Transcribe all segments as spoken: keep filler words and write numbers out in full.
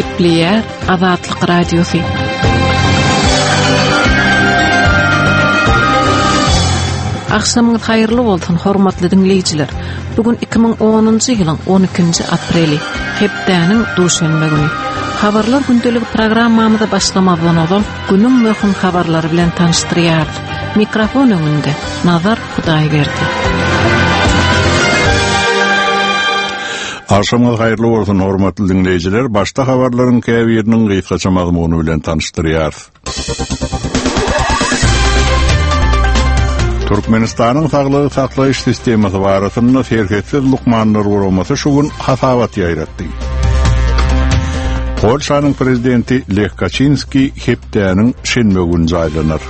Gepleyer Azatlyk Radiosu. Akşamınız hayırlı bolsun hormatly dinleyijiler. Bugün iki bin onuncu ýylyň on ikinji apreli, hepdäniň duşanba güni. Habarlar gündelik programmamyzda başlamadan oňa günüň möhüm habarlary bilen tanıştyrýar. Mikrofon öňünde Nazar Hudaýberdi. Akşamınız hayırlı bolsun hormatly dinleyijiler. Başta habarlaryň käbiriniň gysgaça mazmuny bilen tanıştyrýar. Türkmenistanyň saglyk saklaýyş sistemi barasynda serketsiz lukmanlar guramasy şu gün hasawat ýaýratdy. Polşanyň prezidenti Lech Kaczynski hepdäniň şenme günü jaýlanar.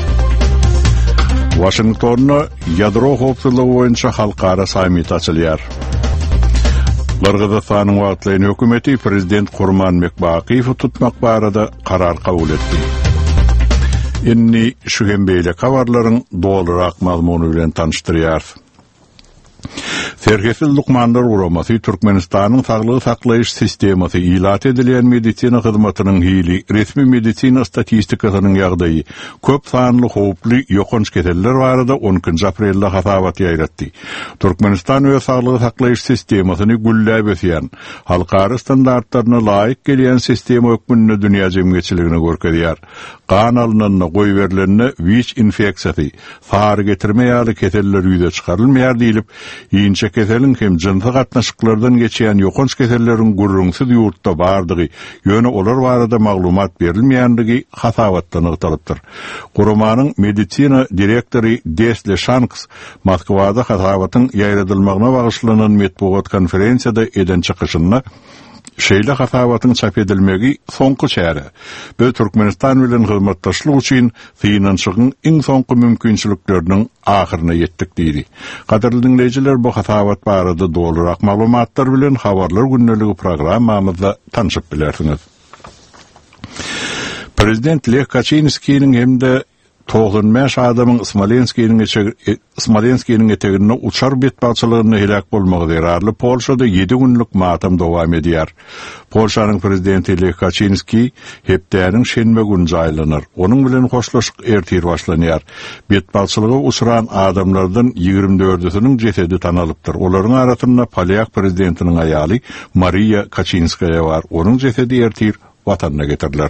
Washingtonda ýadro howpsuzlygy boýunça halkara sammit açylýar. Kırgızstanyň wagtlyň hökümeti prezident Gurmanbek Bakiýew tutmak barada karar kabul etdi. Inni şu hembeyle habarlaryň dolarak mazmuny bilen tanıştyrýar. Serketsiz lukmanlar guramasy Türkmenistanyň saglyk saklaýyş sistematy ilat edilen medisina hyzmatynyň hili resmi medisina statistikasynyň ýagdaýy köp sanly howply ýokunç keseller barada on ikinji aprelde hasawat ýaýratdy. Türkmenistan we saglyk saklaýyş sistemasyny güllläp ösýän, halkara standartlaryna laýyk gelýän sistema hökmünde dünýä jemgyýetçiligine görkezýär. Gan alynanyna goý berilenine W I C infeksiýasy, far getirmeýärli keseller ýüze çykarylmaýar diýilip, ýinçe keseliň hem jynsyk gatnaşyklardan geçýän ýokunç keselleriň gurrunsyz ýurtda bardygy, ýöne olar barada maglumat berilmeýändigi hasawatdan ygtalypdyr. Guramanyň medisina direktory Desle Shanks Moskwada hasawatyň ýaýradylmagyna bagyşlanan medeniýet konferensiýada eden çykyşyna şeýle hasawatyň çap edilmegi soňky çäre. Bu Türkmenistan bilen hyzmatdaşlyk üçin finansyň iň soňky mümkinçilikleriniň ahyryna ýetdik diýdi. Gaderli dinleyijiler, bu hasawat barada dolarak maglumatlar bilen habarlar günneligi programmamyzda tanışyp bilersiňiz. Prezident Lech Kaczynskiň hemde toğdan beş adamın Smolenski'nin Smolenski'nin etegine uçar betbaçylygyny helak bolmagy zerarly Polşada yedi günlük matam dowam edýär. Polşanyň prezidenti Lech Kaczynski hepdäniň şenme günü jaýlanar. Onuň bilen hoşlaşyk ertir başlanýar. Betbaçylyga uçuran adamlardan ýigirmi dördüsiniň jesedi tanalypdyr. Olaryň arasynda Polyak prezidentiniň aýaly Maria Kaczynskaja bar. Onuň jesedi ertir watanyna getiriler.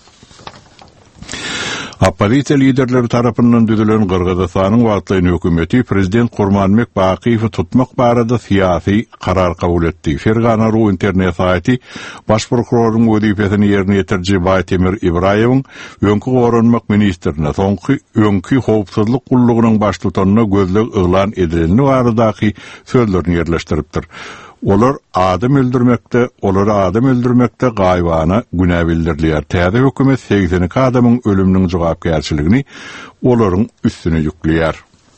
Opposisiýa liderleri tarapyndan düzülen Kırgızstanyň wagtlyň hökümeti prezident Gurmanbek Bakiýew tutmak barada syýasy karar kabul etdi. Fergana Ru internet saýty baş prokuroryň wezipesini ýerine ýetirji Baytemir Ibraýewiň öňkü goranmak ministrine soňky öňkü howpsuzlyk gullugynyň baş tutanyna gözleg yglan edileni baradaky sözlerini ýerleşdiripdir. Olar adam öldürmekde, olar adam öldürmekde gaýbana günä bildirilýär. Täze hökümet seksen iki adamyň ölüminiň jogapkärçiligini olaryň üstüne ýükleýär.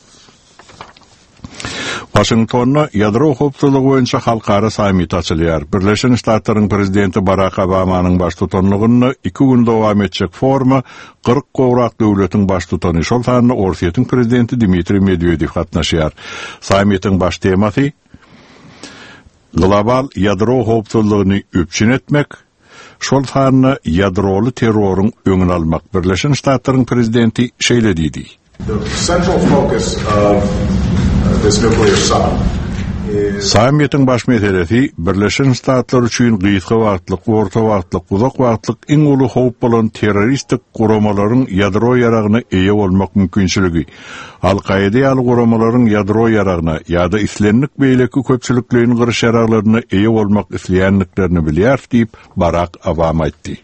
Washingtonda ýadro howpsuzlygy boýunça halkara sammit açylýar. Birleşen Ştatlaryň prezidenti Barack Obamanyň baş tutanlygyny iki gün dowam etjek forma kırk gowrak döwletiň baş tutany şol sanyna Orsiýetiň prezidenti Dmitri Medvedew gatnaşýar. Sammitiň baş temasy global ýadro howpsuzlygyny öpçün etmek, şol sanyna ýadroly terroryň öňüni almak. Birleşen Ştatlaryň prezidenti şeýle diýdi. The central focus of this nuclear summit Sammitiň baş meselesi Birleşen Ştatlar üçin gysga wagtlyk, orta wagtlyk, uzak wagtlyk iň uly howp bolan terroristik guramalaryň ýadro ýaragyna eýe bolmak mümkinçiligi. Al-Qaeda ýaly guramalaryň ýadro ýaragyna ýa-da islenlik beýleki köpçüliklerini gyryş ýaraklaryna eýe bolmak isleýänliklerini bilýär diýip Barack Obama aýtdy.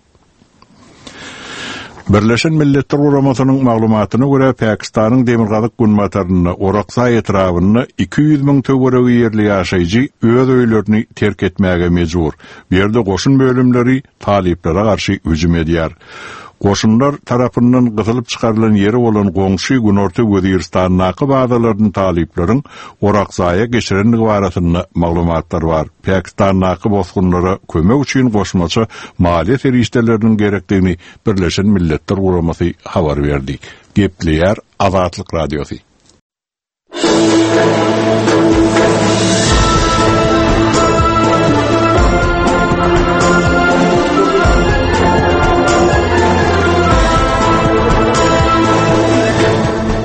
Birleşen Milletler Guramasynyň maglumatyna görä Pakistanyň demirgazyk günmataryny Orakzay etrawyny iki yüz miň töweregi ýerli ýaşaýjy öz öýlerini terk etmäge mejbur. Bu ýerde goşun bölümleri taliplere garşy hüjüm edýär. Goşunlar tarapyndan gysylyp çykarylan ýeri bolan goňşy Günorta Weziristanyň badalarynyn talipleriň Orakzaya geçirenligi barasynda maglumatlar bar. Pakistanyň bosgunlara kömek üçin goşmaça maliýe ferişdeleriniň gerekdigini Birleşen Milletler Guramasy habar berdi. Gepleýär Azatlyk Radiosu.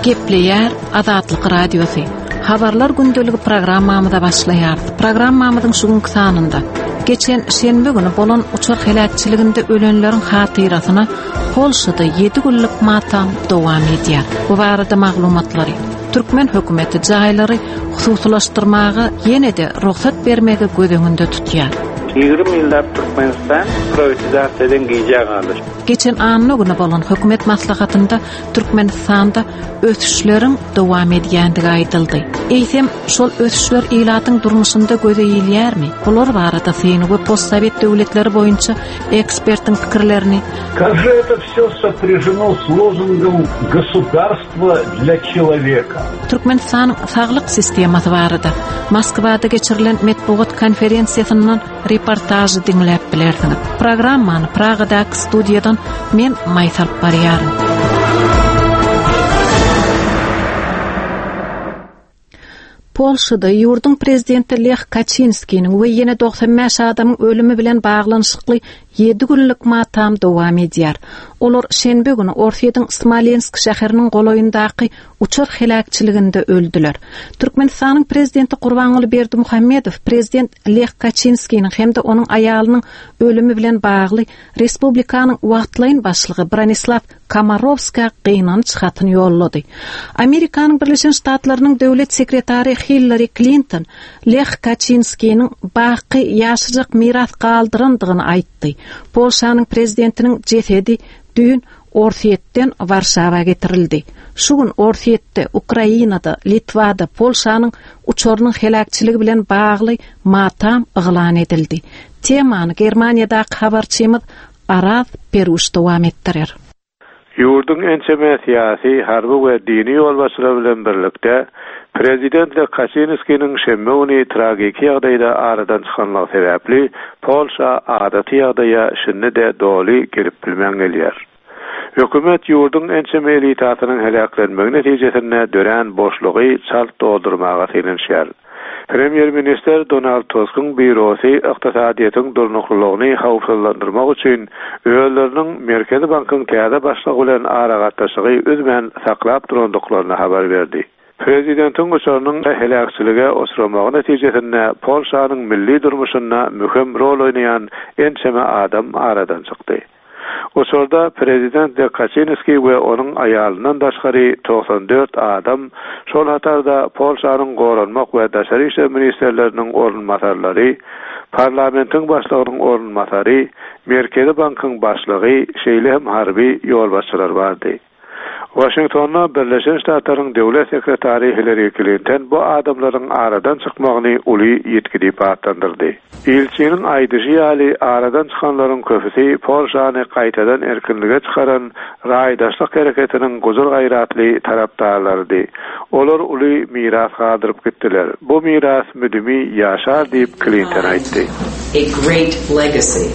Gepleyer Azatlyk Radiosu. Habarlar gündöligi programmamyza başlaýar. Programmamyzyň şugunky sanynda geçen şenbe günü bolan uçak helakçyliginde ölenleriň hatyrasyna Polşada yedi günlük matam dowam edýär. Bu barada maglumatlary Türkmen hökümeti jaýlary hususlaşdyrmagy ýene-de ruhsat bermegi gödüňünde tutýar. yirmi ýyllap Türkmenistan privatizatsiýadan giýjäňdir. Geçen anny güni bolan hökümet maslahatynda Türkmenistanda ötüşleriň dowam edýändigi aýdyldy. Eýsem şol ötüşler ýylatyň durmuşynda gözeýilýärmi? Bular barada syny we postsovet döwletleri boýunça ekspertiň pikirlerini Как же это все сопряжено с лозунгом «Государство для человека»? Türkmenistan saglyk sistemasy barada Moskwada geçirilen metbuat konferensiýasyndan reportajy dinläp bilersiňiz. Programmany Pragadaky studiýadan men Maýsal barýarym. Polşada ýurdun prezidenti Lech Kaczynskiň we ýene doksan beş adamyň ölümi bilen baglanyşykly yedi günlük matam dowam edýär. Olar şenbe günü Orsiýadyň Smolensk şäheriniň goloýundaky uçak helakçyliginde öldüler. Türkmenistanyň prezidenti Gurbanuly Berdimuhammedow prezident Lech Kaczynskiň hem de onuň aýalynyň ölümi bilen bagly respublikanyň wagtlaýyn başlygy Branislav Komorowska gynanç hatyny ýollady. Amerikanyň Birleşen Ştatlarynyň döwlet sekretary Hillary Clinton Lech Kaczynskiň baky ýaşajak miras galdyrandygyny aýtdy. Polşanyň prezidentiniň jesedi dün Orsiýetden Warşawa getirildi. Şu gün Orsiýetde, Ukrainada, Litvada Polşanyň uçorunyň helakçyligi bilen bagly matam yglan edildi. Temany Germaniýadaky habarçymyz Araz Peruş dowam etdirer. Ýurdun ençeme syýasy, harby we dini ýolbaşçylar bilen birlikde Prezident Lech Kaczynskiň şemme güni tragik ýagdaýda aradan çykanlygy sebäpli Polşa adaty ýagdaýa şinde-de doly girip bilmän gelýär. Hökümet ýurdun ençeme elitatynyň helaklenmegi netijesinde dören boşlugy çalt doldurmaga selinşýär. Premier Minister Donald Tusk'un bürosy ykdysadyýetyň durnuklygyny hawfsızlandyrmak üçin öýleriniň Merkezi Bankyň täze başlygy bilen aragatdaşygy özmen saklap durandyklaryny habar berdi. Prezidentiň uçarynyň helakçylyga osramagy netijesinde Polşanyň milli durmuşynda mühim rol oýnaýan ençeme adam aradan çykdy. Uçurda Prezident Lech Kaczynski we onuň aýalyndan daşgary doksan dört adam şol hatarda Polşanyň goranmak we daşary işler ministerleriniň orunmasarlary, parlamentiň başlygynyň orunmasary, Merkezi Bankyň başlygy, şeýle hem harby ýolbaşçylar bardy. Washingtonda Birleşen Ştatlaryň döwlet sekretary Hillary Clinton bu adamlaryň aradan çykmagyny uly ýetki diýip atandyrdy. Elçiniň aýdyjy ýaly aradan çykanlaryň köpüsi Polşany gaýtadan erkinlige çykaran raýdaşlyk hereketiniň gozur gaýratly tarapdarlarydy. Olar uly miras gadyryp gitdiler. Bu miras müdümi ýaşar diýip Clinton aýtdy. A great legacy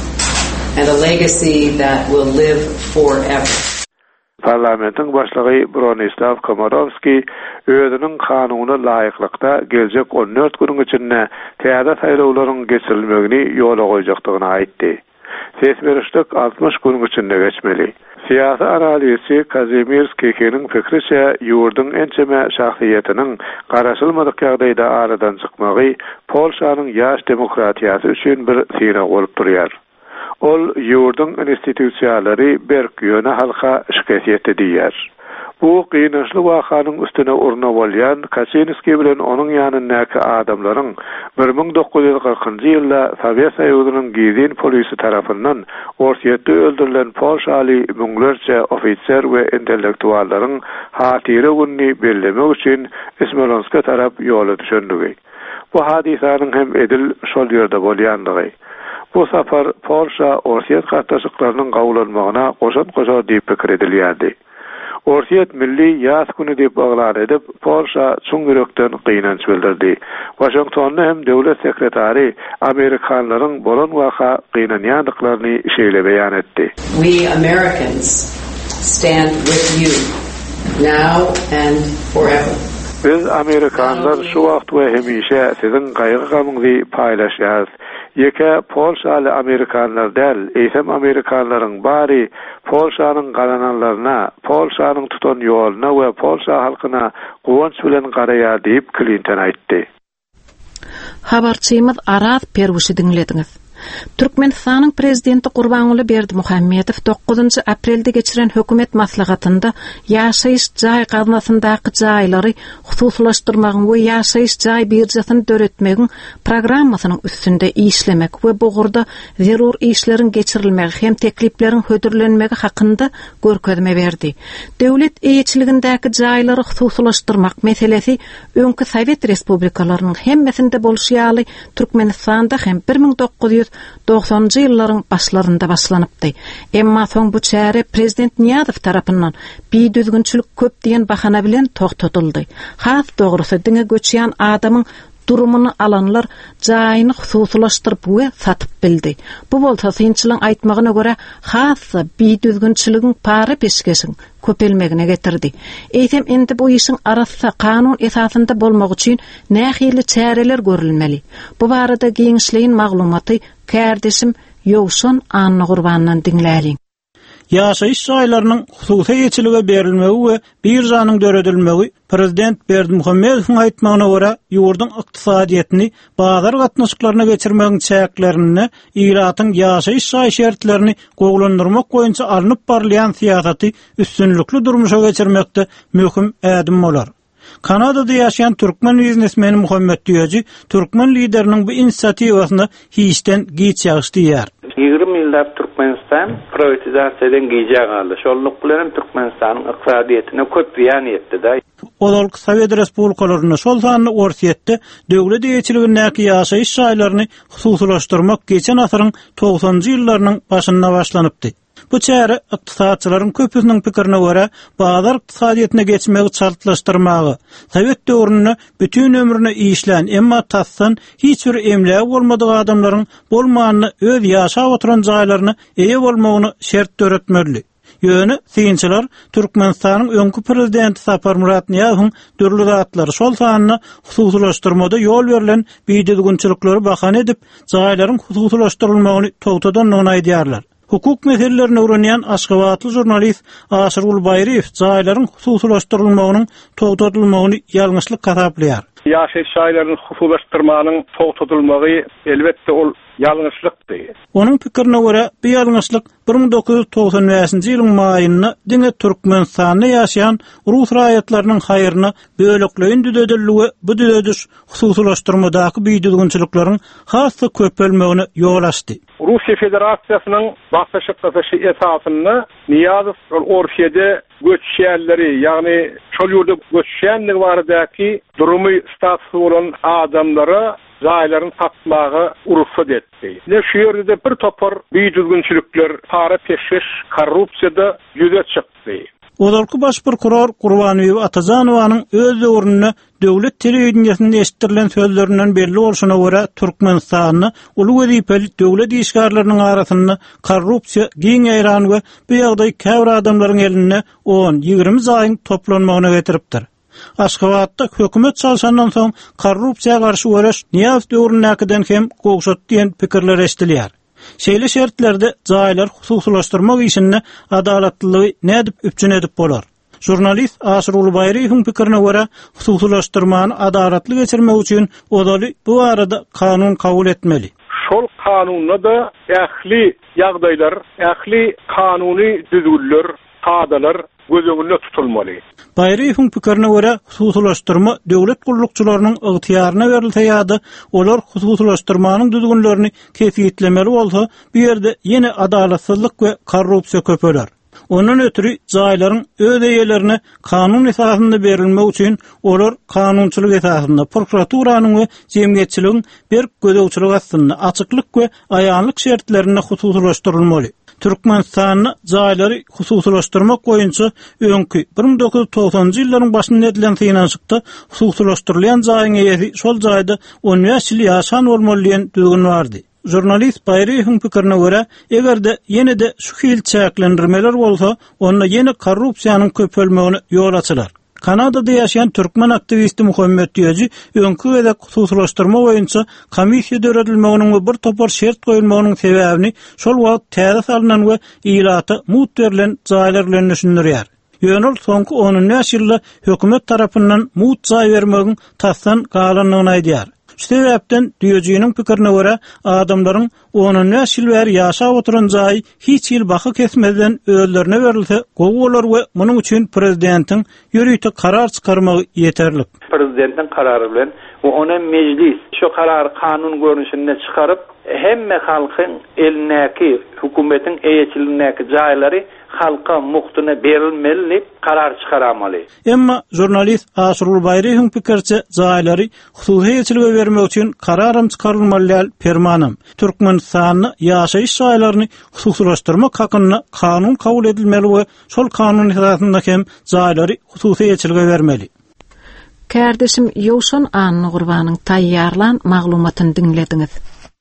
and a legacy that will live forever. Parlamentiň başlygy Bronislaw Komorowski özüniň kanunyna laýyklykda geljek on dört gün içinde täze saýlawlaryň geçirilmegini ýola goýjakdygyny aýtdy. Sesberişlik altmış gün içinde geçmeli. Siyasi analisi Kazimierz Kekeniň fikriçe ýurdun ençeme şahsiýetiniň garaşylmadyk ýagdaýda aradan çykmagy Polşanyň ýaş demokratiýasy üçin bir syna bolup durýar. Ol ýurdun institusiýalary berk ýöne halka şikayet edýär. Bu gynançly wakanyň üstüne urna bolýan Kaczynski bilen onuň ýanyndaky adamlaryň bir ming dokuz ýüz kırkynjy ýylda Sowet Soýuzynyň gizin polisi tarapyndan Orsiýetde öldürilen Polşaly müňlerçe ofitser we intellektuallaryň hatyry günni bellemek üçin Smolenska tarap ýola düşendigi. Bu hadisanyň hem edil şol ýerde bolýandygy. Bu safar Polşa Orsiýet gatnaşyklarynyň gawulanmagyna goşan-goşan diýip pikir edilýärdi. Orsiýet milli ýaz güni diýip baglan edip Polşa çuň ýürekden gynanç bildirdi. Washingtonda hem döwlet sekretary Amerikanlaryň bolan waka gynanýandyklaryny şeýle beýan etdi. We Americans stand with you now and forever. Biz Amerikanlar şu wagt we hemişe siziň gaýgy gamyňy paýlaşýarys. Yeke Polşaly Amerikanlar del, eýsem Amerikanlaryň bari Polşanyň galananlaryna, Polşanyň tutan ýoluna we Polşa halkyna gowanç bilen garaýar diýip Clinton aýtdy. Habarçymyz Araz Perwuşy dinlediňiz. Türkmenistanyň prezidenti Gurbanuly Berdimuhammedow dokuzunçy aprelde geçiren hökümet maslahatynda ýaşaýyş jaý gaznasyndaky jaýlary hususlaşdyrmagyň we ýaşaýyş jaý birjasyny döretmegiň programmasynyň üstünde işlemek we bugurda zerur işleriň geçirilmegi hem tekliplerin hödürlenmegi hakynda görkezme berdi. Döwlet eýetçiligindäki jaýlary hususlaşdyrmak meselesi öňkü Sowet respublikalarynyň hemmesinde bolşýaly Türkmenistanda hem bir ming dokuz yüz doksanjy ýyllaryň başlarında başlanypdy. Emma soň bu çäre prezident Niýazow tarapyndan biýdüzgünçilik köp diýen bahana bilen toktatyldy. Has dogrusy diňe göçýän adamyň durumuny alanlar jaýyny hususlaşdyryp we satyp bildi. Bu bolsa synçylyň aýtmagyna görä has biýdüzgünçiligiň para peşkeşiň köpelmegine getirdi. Eýsem endi bu işin arasynda kanun esasynda bolmak üçin nähili çäreler görülmeli. Bu barada giňişliğin maglumaty kärdeşim Ýowşan Anna Gurbandan dinläliň. Ýaşaýyş jaýlarynyň hususy ýeçiligi berilmegi we bir janyň döredilmegi prezident Berdimuhammedowyň aýtmagyna görä ýurduň ykdysadyetini bazar gatnaşyklaryna geçirmegiň çäklerini ýylatyň ýaşaýyş jaý şertlerini gowlandyrmak boýunça alınıp barlayan siýasaty üstünlükli durmuşa geçirmekde möhüm ädim bolar. Kanada'da yaşayan Türkmen biznesmeni Muhammed Diýeci, Türkmen liderinin bu inisiatiwasyna hiçten giç ýaşdy ýer. ýygrimi ýyllar Türkmenistan privatizasiýadan giýjä galdy. Şolnuq bilen Türkmenistanyň ykdysadyetine köp ýan etdi. Olal Sowet respublikalaryna şol sanyny orsiýetde döwlet eýetçiligindäki ýaşaýyş jaýlaryny hususlaşdyrmak geçen asyryň togsanjy ýyllarynyň başynda başlanypdy. Bu çäre ykdysadçylaryň köpüsiniň pikirine görä bazar ykdysadyetine geçmegi şartlaşdyrmagy, Sowet döwründe bütün ömrüne işlän emma tassan hiç bir emlägi bolmadyk adamlaryň bolmanyny öz ýaşap oturan jaýlaryny eýe bolmagyny şert döretmeli. Ýöne synçylar Türkmenistanyň öňkü prezidenti Sapar Murat Niýazowyň dürli zatlary şol sanyny hususlaşdyrmada ýol berilen biýdüzgünçilikleri bahana edip jaýlaryň hususlaşdyrylmagyny togtadan aýdýarlar. Hukuk meselelerini öğrenen Aşgabatly jurnalist Aşyr Ulbaýriew jaýlaryň hususlaşdyrylmagynyň togtatylmagyny ýalňyşlyk gasaplaýar. Ýaşaýyş jaýlaryny hususlaşdyrmanyň togtatylmagy elbetde ol ýalňyşlykdy. Onuň pikirine görä, bu ýalňyşlyk bir ming dokuz yüz togsan beşinji ýylyň maýyny diňe Türkmenistanda ýaşaýan Rus raýatlarynyň haýryna bölekleýin düzediligi bu düzediş hususlaşdyrmadaky biýdüzgünçilikleriň hasy köpelmegine ýol açdy. Russiýa Federasiýasynyň başlaşyk gasaşy esasyny Niýazow Orsiýede göçýänleri, ýagny şol ýurda göçýänler baradaky durumy statusy bolan adamlara jaýlaryny satmagy uruksat etdi. Ne şu ýerde bir topar biýdüzgünçilikler, para peşkeş, korrupsiýada ýüze çykdy. Olarky baş prokuror Gurbanow Atazanowanyň öz döwründe döwlet telewizionyny eşitdirilen sözlerinden belli bolşuna görä Türkmenistanyny uly wezipeli döwlet işgärlerini arasynda korrupsiýa giň ýaýran we bu ýagdaý käbir adamlaryň eline on ýygrimi zaýyň toplanmagyna getiripdir. Aşgabatda hökümet çalşandan soň korrupsiýa garşy öreş Niýazow döwründäkiden hem gowşat diýen pikirler eşdilýär. Şeýle şertlerde jaýlar hususlaşdyrmak işinde adalatlylygy nädip üpçün edip bolar. Jurnalist Aşyr Ulbaýriewiň pikirine görä, hususlaşdyrmany adalatly geçirmek üçin odaly bu arada kanun kabul etmeli. Şol kanunda da ähli ýagdaýlar, ähli kanuny düzgünler, kadalar gözüňde tutulmaly. Baýriewiň pikirine görä, hususlaşdyrma döwlet gullukçylarynyň ygtyýaryna berilse ýa-da olar hususlaşdyrmanyň düzgünlerini kefiýetlemeli bolsa, bu ýerde ýene adalatsyzlyk we korrupsiýa köpeler. Ondan ötürü jaýlaryň öz eýelerine kanun esasynda berilmek üçin olar kanunçylyk esasynda prokuraturyň we jemgyýetçiligiň bir gödäwçilik aslynda açyklyk we aýanlyk şertlerini hususlaşdyrylmaly. Türkmenistanyny jaýlary hususlaşdyrmak boýunça öňkü bir ming dokuz yüz togsanjy ýyllaryň başynda edilen synanşykda hususlaşdyrylýan jaýyň eýesi şol jaýda on beş ýyl ýaşan bolmaly diýen düzgün bardy. Jurnalist Baýriewiň pikirine görä, egerde ýene de şu hil çäklendirmeler bolsa, onda ýene korrupsiýanyň köpelmegine ýol açylar. Kanada'da yaşayan Türkmen aktivisti Muhammed Diyaji önkü edek hususlaştırma boýunça komissiýa döredilmeginiň we bir topar şert goýulmagynyň sebäbini şol wagt täze salynan we ilata mut berilen jaýlar bilen düşündirýär. Ýönül soňky onuncu ýylda hökümet tarapyndan mut jaý bermegiň tasdan galanyny aýdýar. Şu sebäpden Diyajiň pikirine görä adamlaryň onuncu ýyl bäri ýaşap oturan jaý hiç ýyl baky kesmeden öýlerine berilse gowy bolar we munyň üçin prezidentiň ýürüýte karar çykarmagy ýeterlik. Prezidentiň karary bilen we ona meclis şu karary kanun görnüşinde çykaryp hemme halkyň elindäki hökümetiň eýetçiligindäki jaýlary halka muhtuna berilmeli karar çıkaramalı. Emma jurnalist Asrul Bayrihin pikirçe jaýlary hususy ýetilge bermek üçin kararym çykarylmaly permanam. Türkmenistanyň ýaşaýyş jaýlaryny hususlaşdyrmak hakyny kanun kabul edilmeli we şol kanun esasynda hem jaýlary hususy ýetilge bermeli. Kardeşim Ýowşan Anny Gurbanyň taýýarlan maglumatyny dinlediňiz.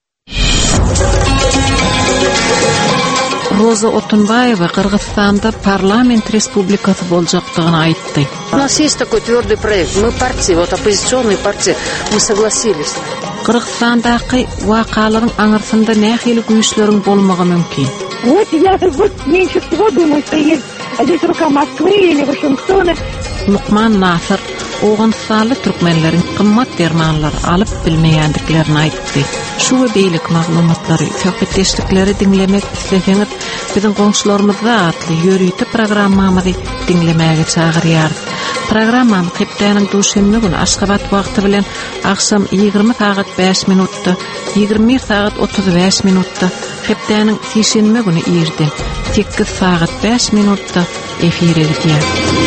Роза Отунбаева Кыргызстанда парламент республикасы болжактыгын айтты. У нас есть такой твёрдый проект. Мы партия, вот оппозиционные партии, мы согласились. Кыргызстандагы вакаларың аңырсында nähili güýçleriň bolmagy mümkin. Вот я вот меньше всего думаю, что есть здесь рука Москвы или Вашингтона. Lukman Nasır Oğansalı Türkmenlerin qımmat dermanlar alıp bilmeýändiklerini aýtdy. Şu we beýlik maglumatlary, söhbetdeşlikleri dinlemek isleseňiz, biziň goňşularymyzda atly ýörüýte programmamyzy dinlemäge çagyrýar. Programmam hepdeniň duşenme günü Aşgabat wagty bilen akşam ýygrimi saat beş minutda, ýygrimi bir saat otuz beş minutda, hepdeniň şeşenme günü ýerde sekiz saat beş minutda efire gidýär.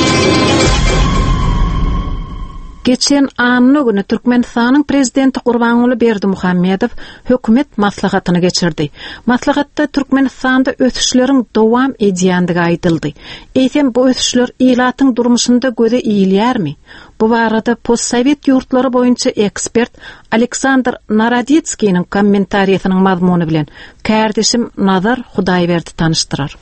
Geçen anny güni Türkmenistanyň prezidenti Gurbanuly Berdimuhammedow hökümet maslahatyny geçirdi. Maslahatda Türkmenistanda ösüşleriň dowam edýänligi aýdyldy. Eýsem bu ösüşler ilatyň durmuşynda göze iýilýärmi? Bu barada postsovet ýurtlary boýunça ekspert Aleksandr Naroditskiň kommentariýasynyň mazmuny bilen kardeşim Nazar Hudaýberdi tanıştyrar.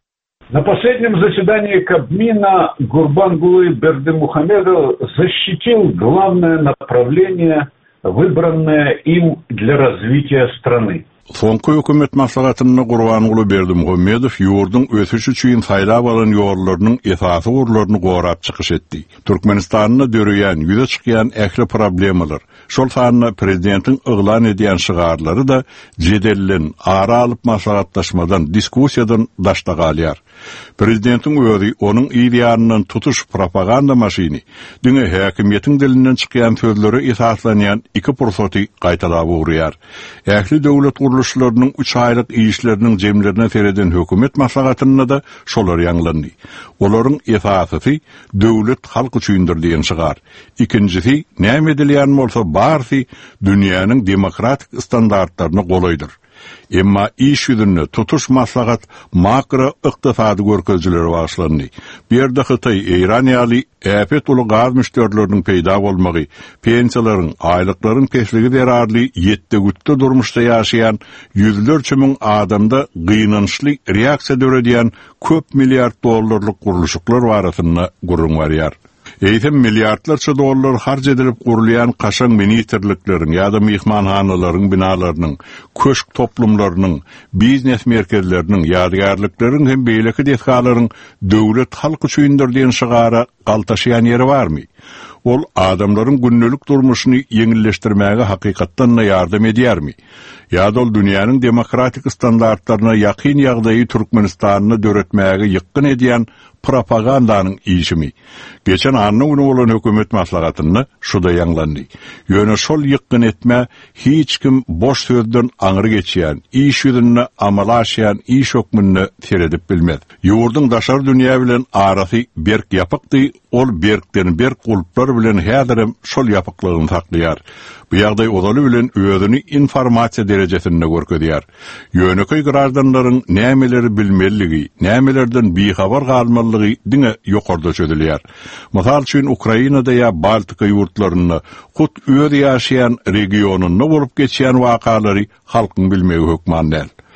На последнем заседании Кабмина Гурбангулы Бердымухамедов защитил главное направление, выбранное им для развития страны. Soňky hökümet maslahatyny Gurbanuly Berdimuhammedow ýurdun ösüşi üçin saýlap alan ýorlarynyň esasy urlaryny gorap çykyş etdi. Türkmenistanyny döreýän, ýüze çykýan ähli problemalar, şol sanyna prezidentiň yglan edýän şygarlary da jedellen ara alyp maslahatlaşmadan, diskussiýadan daşda galýar. Prezidentiň özi onuň ýylyanynyň tutuş propaganda maşyny, diňe häkimiyetiň dilinden çykýan sözleri esaslanýan iki pursaty gaýtalap urýar. Ähli döwlet guruluşlarynyň üç aýlyk işleriniň jemlerine sereden hökümet maslahatyny da şolar ýanglandy. Olaryň esasy döwlet halk üçindir diýen şygar. İkincisi, näme edilýän bolsa barsy dünýäniň demokratik standartlaryny golaýdyr. Emma iş ýüzünde tutuş maslahat makro ykdysady görkezjileri başlandy. Bir ýerde Hytaý, Eýran ýaly äpet uly gaz müşterileriniň peýda bolmagy, pensiýalaryň, aýlyklaryň peşligi derarly ýetde gütde durmuşda ýaşaýan ýüzlerçe müň adamda gynançly reaksiýa döredýän köp milliard dollarlyk guruluşlar barasyna gurrun barýar. Eýsem milliardlarça dollar harc edilip gurulýan kaşan ministrliklerin ýa-da mihmanhanalaryň binalarynyň, köşk toplumlarynyň, biznes merkezleriniň, ýadgarlyklaryň hem beýleki dehgalaryň döwlet halk üçindir diýen şygara galtaşýan ýeri barmy? Ol adamlaryň günnelik durmuşyny ýeňilleşdirmäge hakykatdan ýardam edýärmi? Ýa-da ol dünýäniň demokratik standartlaryna ýakyn ýagdaýy Türkmenistanyny döretmäge ýykyn edýän propagandanyň işimi. Geçen anny güni bolan hökümet maslahatyny şuda ýanglandy. Ýöne şol ýykyn etme hiç kim boş sözden aňyry geçýän, iş ýüzünde amal aşýan iş hökmüni seredip bilmez. Ýurdun daşar dünýä bilen arasy berk ýapykdy, ol berkden berk gulplar bilen häzirem şol ýapyklygyny saklaýar. Bu ýagdaý odaly bilen özüni informasiýa derejesinde görkezýär. Ýöneköy garadanlaryň nämeleri bilmelligi, nämelerden bihabar galmalygy diňe ýokarda çözülýär. Mysal üçin Ukrainada ýa Baltika ýurtlaryny, hut öýde ýaşaýan regionuny bolup geçýän wakalary halkyň bilmegi hökmandyr.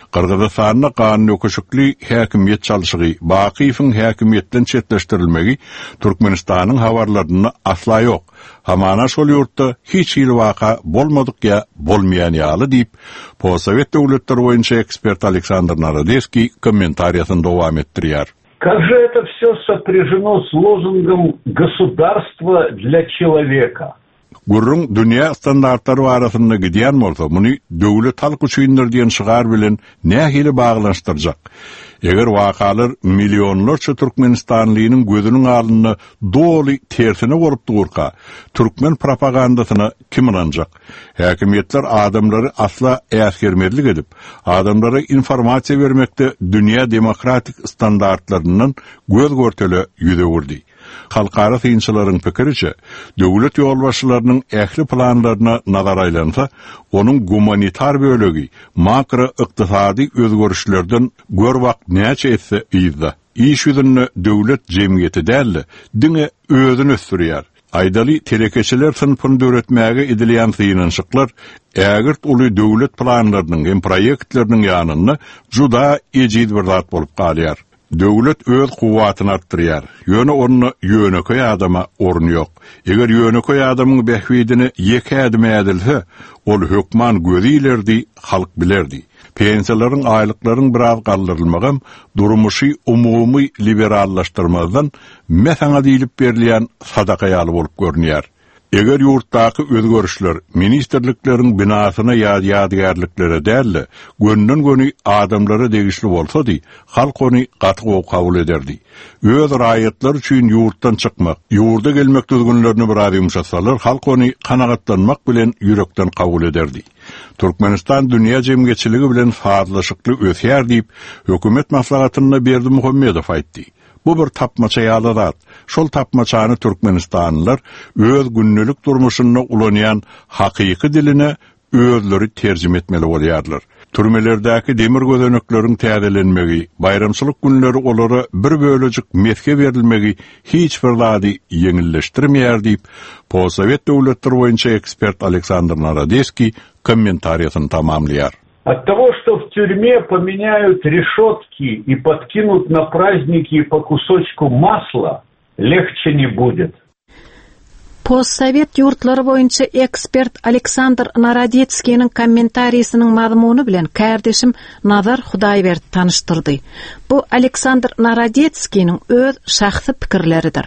Qırgızistan'da kanun öküşükli häkimiyet çalşığı, Baqiyev'in häkimiyetten çetleştirilmegi Türkmenistan'ın havarlarına asla yok. Hamana şol yurtda hiç il vaka bolmadık ya bolmayan yalı deyip, Posovet devletleri boyunca ekspert Aleksandr Narodeski kommentariyasını devam ettiriyor. Как же это все сопряжено с лозунгом «государство для человека»? Gurrun dünya standartları arasında gidiyen bolsa, bunu döwlet halk üçindir diyen şygar bilen nähili bağlanıştırjak. Eger wakalar milyonlarça Türkmenistanlynyň gözünün aldyna doli tersine bolup durka, Türkmen propagandasyna kim inanjak? Häkimiýetler adamlary asla äsgermerlik edip, adamlara informasiýa bermekde dünya demokratik standartlarynyň göz görteli ýüze gurdy. Halkara synçylaryň pikiriçe, döwlet ýolbaşçylarynyň ähli planlaryna nazar aýlansa, onuň gumanitar bölegi, makro ykdysady özgörüşlerden görwak näçe etse ýyzda. Iş ýüzünde döwlet jemgyýeti däl, diňe özüni ösdürýär. Aýdaly telekeçiler sınıfını döretmäge edilýän synanşyklar, ägirt uly döwlet planlarynyň hem proýektleriniň ýanyna juda ejid bir zat bolup galýar. Döwlet öz kuwatyny artdyrýar. Ýöne onu ýöneköy adama orun ýok. Eger ýöneköy adamyň behwidini ýeke adama edilse, ol hökman gözilerdi, halk bilerdi. Pensiýalaryň, aýlyklaryň biraz galdyrylmagam, durmuşy umumy liberallaşdyrmazdan mesana diýilip berilýän sadaka ýaly bolup görnýär. Eger ýurtdaky özgörüşler ministerlikleriň binasyna ýad-ýadgärliklere däl, gönden göni adamlara degişli bolsady, halk ony gaty kabul ederdi. Öz raýatlar üçin ýurtdan çykmak, ýurda gelmek düzgünlerini bir ady ýumşatsalar, halk ony kanagatlanmak bilen ýürekden kabul ederdi. Türkmenistan dünýä jemgyýetçiligi bilen fazlaşykly ösýär diýip, hökümet maslahatyna Berdi Muhammedow aýtdy. Bu bir tapmaça ýaly zat. Şol tapmaçany Türkmenistanlylar öz günnelik durmuşyna ulanýan hakyky diline özleri terjime etmeli bolýarlar. Türmelerdäki demir gözenekleriň täzelenmegi, bayramçylyk günleri olara bir bölejik metke berilmegi hiç bir zady ýeňilleşdirmeýär diýip, Posovet döwletleri boýunça ekspert Aleksandr Narodeski kommentariýasyny tamamlaýar. От того, что в тюрьме поменяют решетки и подкинут на праздники по кусочку масла, легче не будет. Postsovet ýurtlary boýunça ekspert Aleksandr Narodetskiň kommentariýasynyň mazmuny bilen kardeşim Nazar Hudaýbert tanıştyrdy. Bu Aleksandr Narodetskiň öz şahsy pikirleridir.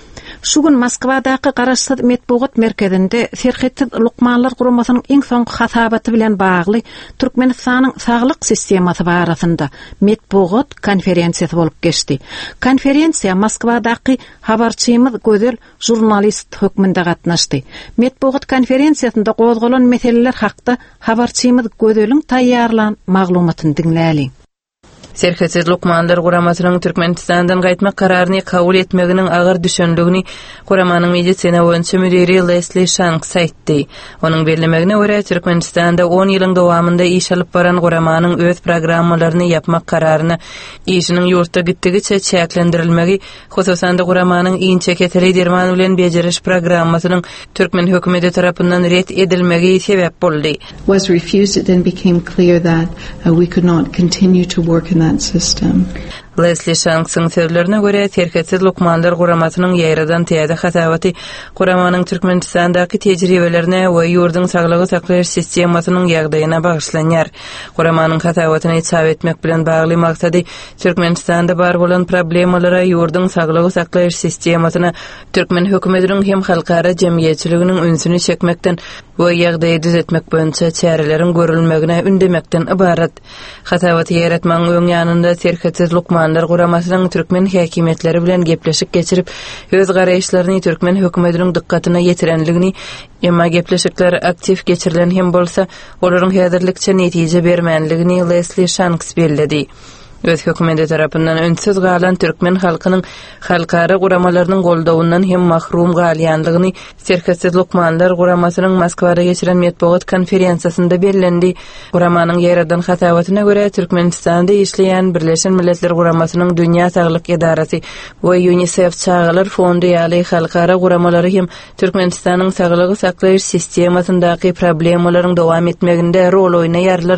Şu gün Moskwadaky Garaşsat Metbugat merkezinde Serhettin Lukmanlar guramasynyň iň soňky hasabaty bilen bagly Türkmenistanyň saglyk sistemasy barasynda Metbugat konferensiýasy bolup geçdi. Konferensiýa Moskwadaky habarçymyz gözel jurnalist hökmünde gatnaşdy. Metbugat konferensiýasynda gozgolan meseleler hakda habarçymyz gözeliň taýýarlan maglumatyny dinläli. Serhettin Lukmanlar guramasynyň Türkmenistandan gaýtmak kararyny kabul etmeginiň agyr düşenligini guramanyň medisina boýunça müdiri Leslie Shanks aýtdy. Onuň bellemegine görä Türkmenistanda on ýylyň dowamında iş alyp baran guramanyň öz programmalaryny yapmak kararyny işiniň ýurtda gitdigiçe çäklendirilmegi, hususan da guramanyň iňçeketeli derman bilen bejeriş programmasynyň Türkmen hökümeti tarapyndan ret edilmegi sebäp boldy. Was refused, it then became clear that uh, we could not continue to work in that system. Leslie Shanks'ın sözlerine göre Serhettin Lukmanlar guramasynyň ýaýradan täze hasabaty guramanyň Türkmenistandaky tejribelerine we ýurdun saglygy saklaýyş sistemasynyň ýagdaýyna bagyşlanýar. Guramanyň hasabatyny isap etmek bilen bagly maksady Türkmenistanda bar bolan problemlara ýurdun saglygy saklaýyş sistemasyna Türkmen hökümetiniň hem halkara jemgyýetçiliginiň ünsüni çekmekden we ýagdaýy düzetmek boýunça çäreleriň görülmegine ündemekden ibarat. Hasabaty ýaratmagyň öň ýanynda Serhettin Lukman Türkmenler guramasynyň Türkmen häkimetleri bilen gepleşik geçirip öz garaýşlaryny Türkmen hökümetiniň dikkatyna ýetirenligini, emma gepleşikler aktiv geçirilen hem bolsa olaryň häzirlikçe netije bermänligini Leslie Shanks belledi. Öz hökümeti tarapyndan önsiz galan Türkmen halkynyň halkara guramalarynyň goldawundan hem mahrum galýanlygyny Serhettin Lukmanlar guramasynyň Moskwada geçiren Metbugat konferensiýasynda bellendi. Guramanyň ýaradan hasabatyna görä Türkmenistanda işleýän Birleşen Milletler Guramasynyň Dünýä Saglyk Edarasy we UNICEF çağalar fondy ýaly halkara guramalary hem Türkmenistanyň saglygy saklaýyş sistemasyndaky problemlaryň dowam etmeginde rol oýnaýarlar.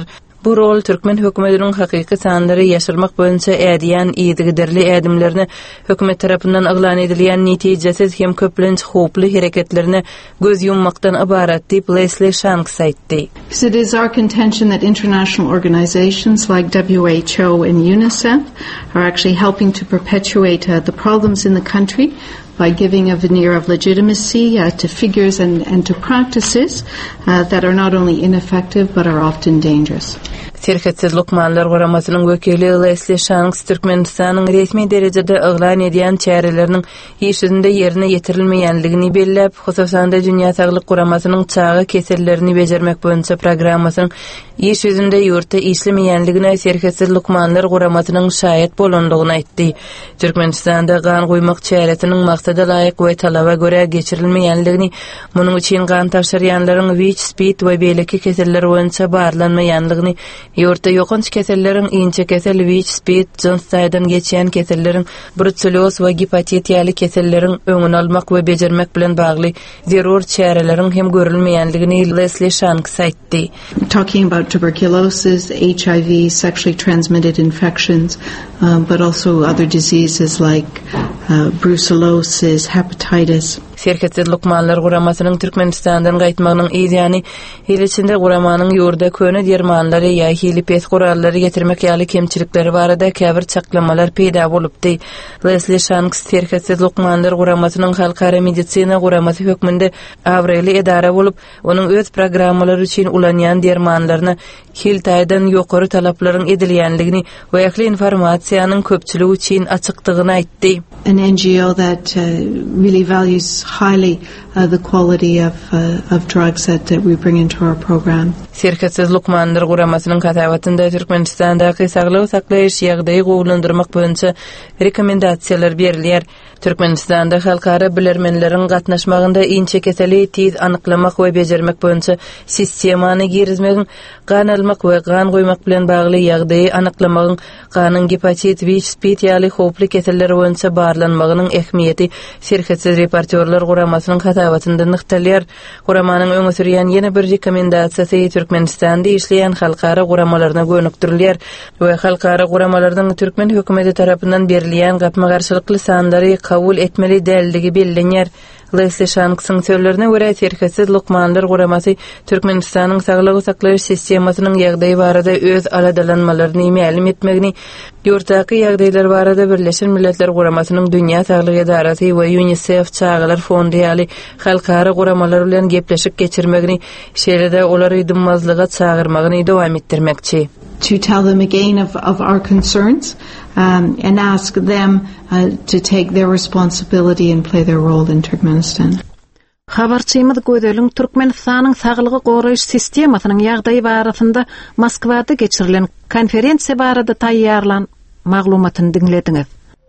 Bu rol Türkmen hökümetiniň hakyky sanlary ýaşyrmak boýunça ädiýän ýygyderli ädimlerini hökümet tarapyndan aglan edilýän nitijesiz hem köplenç hoply hereketlerine göz yummakdan ibarat diýip Leslie Shanks aýtdy. It is our contention that international organizations like W H O and UNICEF are actually helping to perpetuate uh, the problems in the country by giving a veneer of legitimacy uh, to figures and, and to practices uh, that are not only ineffective but are often dangerous. Serketsiz Lukmanlar Guramasynyň wekili Leslie Shanks Türkmenistanyň resmi derejede aglan edýän çäreleriniň ýeşidinde ýerine ýetirilmeýänligini belläp, hususan da Dünýä Saglyk Guramasynyň çağı kesellerini bejermek boýunça programmasynyň ýeşidinde ýurtda işlemeýänligine Serketsiz Lukmanlar Guramasynyň şaýat bolandygyny aýtdy. Türkmenistanda gan goýmak çäretiniň maksada laýyk we talaba göre geçirilmeýänligini, munyň üçin gan taşyrýanlaryň W H speed we beleki keseller boýunça barlanmaýanlygyny, ýurtda ýokunç keselleriň inçe kesel W H speed, Johnson'dan geçýän keselleriň brucelloz we hepatit ýaly keselleriň öňüni almak we bejermek bilen bagly zerur çäreleriň hem görülmeýänligini Leslie Shanks aýtdy. Talking about tuberculosis, H I V, sexually transmitted infections, um, but also other diseases like uh, brucellosis, hepatitis. Serketsiz Lukmanlar Guramasynyň Türkmenistandan gaýtmagynyň ýa-ni ýyl içinde guramanyň ýurda köne dermanlary ýa hilipet gurallary getirmek ýaly kemçilikleri barada käbir çaklamalar peýda bolupdy. Leslie Shanks Serketsiz Lukmanlar Guramasynyň halkara medisina guramasy hökmünde awrely edara bolup, onuň öz programmalary üçin ulanýan dermanlaryna hil taýdan ýokary talaplaryň edilýänligini we ýakly informasiýanyň köpçüligi üçin açykdygyny aýtdy. An N G O that uh, really values highly uh, the quality of uh, of drugs that, that we bring into our program. Serketsiz Lukmanlar Guramasynyň katabatynda Türkmenistandaky saglyk saklaýyş ýagdaýy gowlandyrmak boýunça rekomendasiýalar berilýär. Türkmenistanda halkara bilermenleriň gatnaşmagynda inçe keseli tiz anyklamak we bejermek boýunça sistemany girizmegin, gan almak we gan goýmak bilen bagly ýagdaýy anyklamagyň, ganyň hepatit, W H speed ýaly hoply keseller boýunça barlanmagynyň ähmiýeti Serketsiz reportyorlar Guramasynyň katabatynda nyktalýar. Guramanyň öňe sürýän ýene bir rekomendasiýasy Türkmenistanda işleýän halkara guramalaryna gönükdirilýär we halkara guramalaryň Türkmen hökümeti tarapyndan berilýän gatma garşylykly sandary kabul etmeli däldigi bellenýär. Leslie Shanks'ın sözlerine göre Serketsiz Lukmanlar Guramasy Türkmenistanyň saglyk saklaýyş sistemasynyň ýagdaýy barada öz aladalanmalaryny ma'lum etmegini, ýurtdaky ýagdaýlar barada Birleşen Milletler Guramasynyň Dünýä Saglyk Edarasy we UNICEF çağlar fondy ýaly halkara guramalar bilen gepleşik geçirmegini, şeýle-de olary ýdymazlyga çağırmagyny dowam etdirmekçi. To tell them again of, of our concerns um, and ask them uh, to take their responsibility and play their role in Turkmenistan. Habarçymyz Gödeliň Türkmenistanyň saglygy goraýyş sistemasynyň ýagdaýy barasynda Moskwada geçirilen konferensiýa barada taýýarlan maglumatyny dinlediňiz.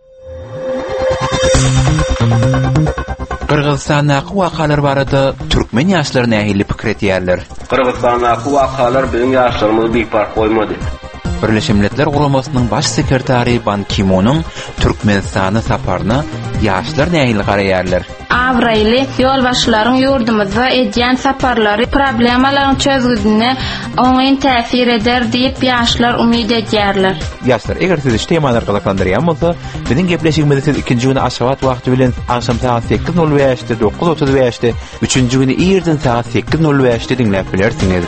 Kırgızstandaky wakalar barada türkmen ýaşlaryna ähli pikir etýärler. Kırgızstandaky wakalar biziň ýaşlarymyzy beýpar goýmady. Birleşen Milletler Guramasynyň baş sekretary Ban Ki-moonyň Türkmenistana saparyna ýaşlar nähili garaýarlar. Awrayly ýolbaşlaryň ýurdumyzda edýän saparlary problemalaryň çözgüdüne oňaýyn täsir eder diýip ýaşlar umyt edýärler. Ýaşlar, eger siz temalar galaklandyrýan bolsa, biziň gepleşigimizi siz ikinji güni aşabat wagty bilen akşam saat sekiz nol beşde dokuz otuz beşde, üçünji güni ýerden saat sekiz nol beşde dinläp bilersiňiz.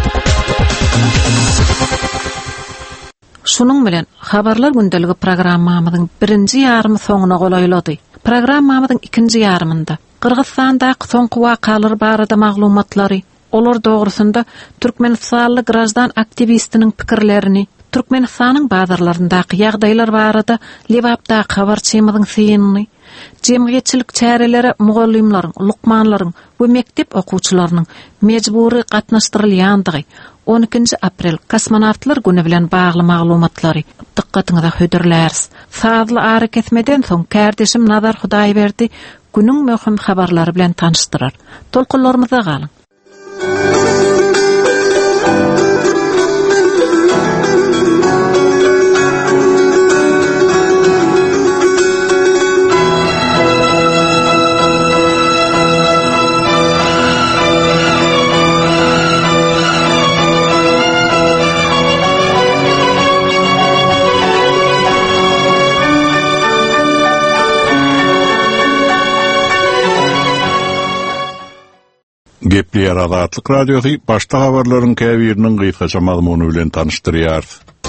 Şunun bilen Habarlar Gündeligi programmamyzyň birinji ýarymy soňuna golaýlady. Programmamyzyň ikinji ýarymynda Kırgızstandaky soňky wakalar barada maglumatlary, olar dogrusynda Türkmenistanly grajdan aktivistiniň pikirlerini, Türkmenistanyň bazarlaryndaky ýagdaýlar barada Lewapda habarçymyzyň synyny, jemgyýetçilik çäreleri mugallimlaryň, lukmanlaryň we mektep okuwçylarynyň mejburi gatnaşdyrylýandygy on ikinji aprel kosmonavtlar güni bilen bagly maglumatlary dikkatiňize hödürlärs. Sazly ary kesmeden soň kärdeşim Nazar Hudaýberdi günüň möhüm habarlary bilen tanışdyrar. Tolkunlarymyza galyň. Diýer Azatlyk Radiosu başda habarlaryň käbiriniň gysgaça mazmuny bilen tanışdyrýar.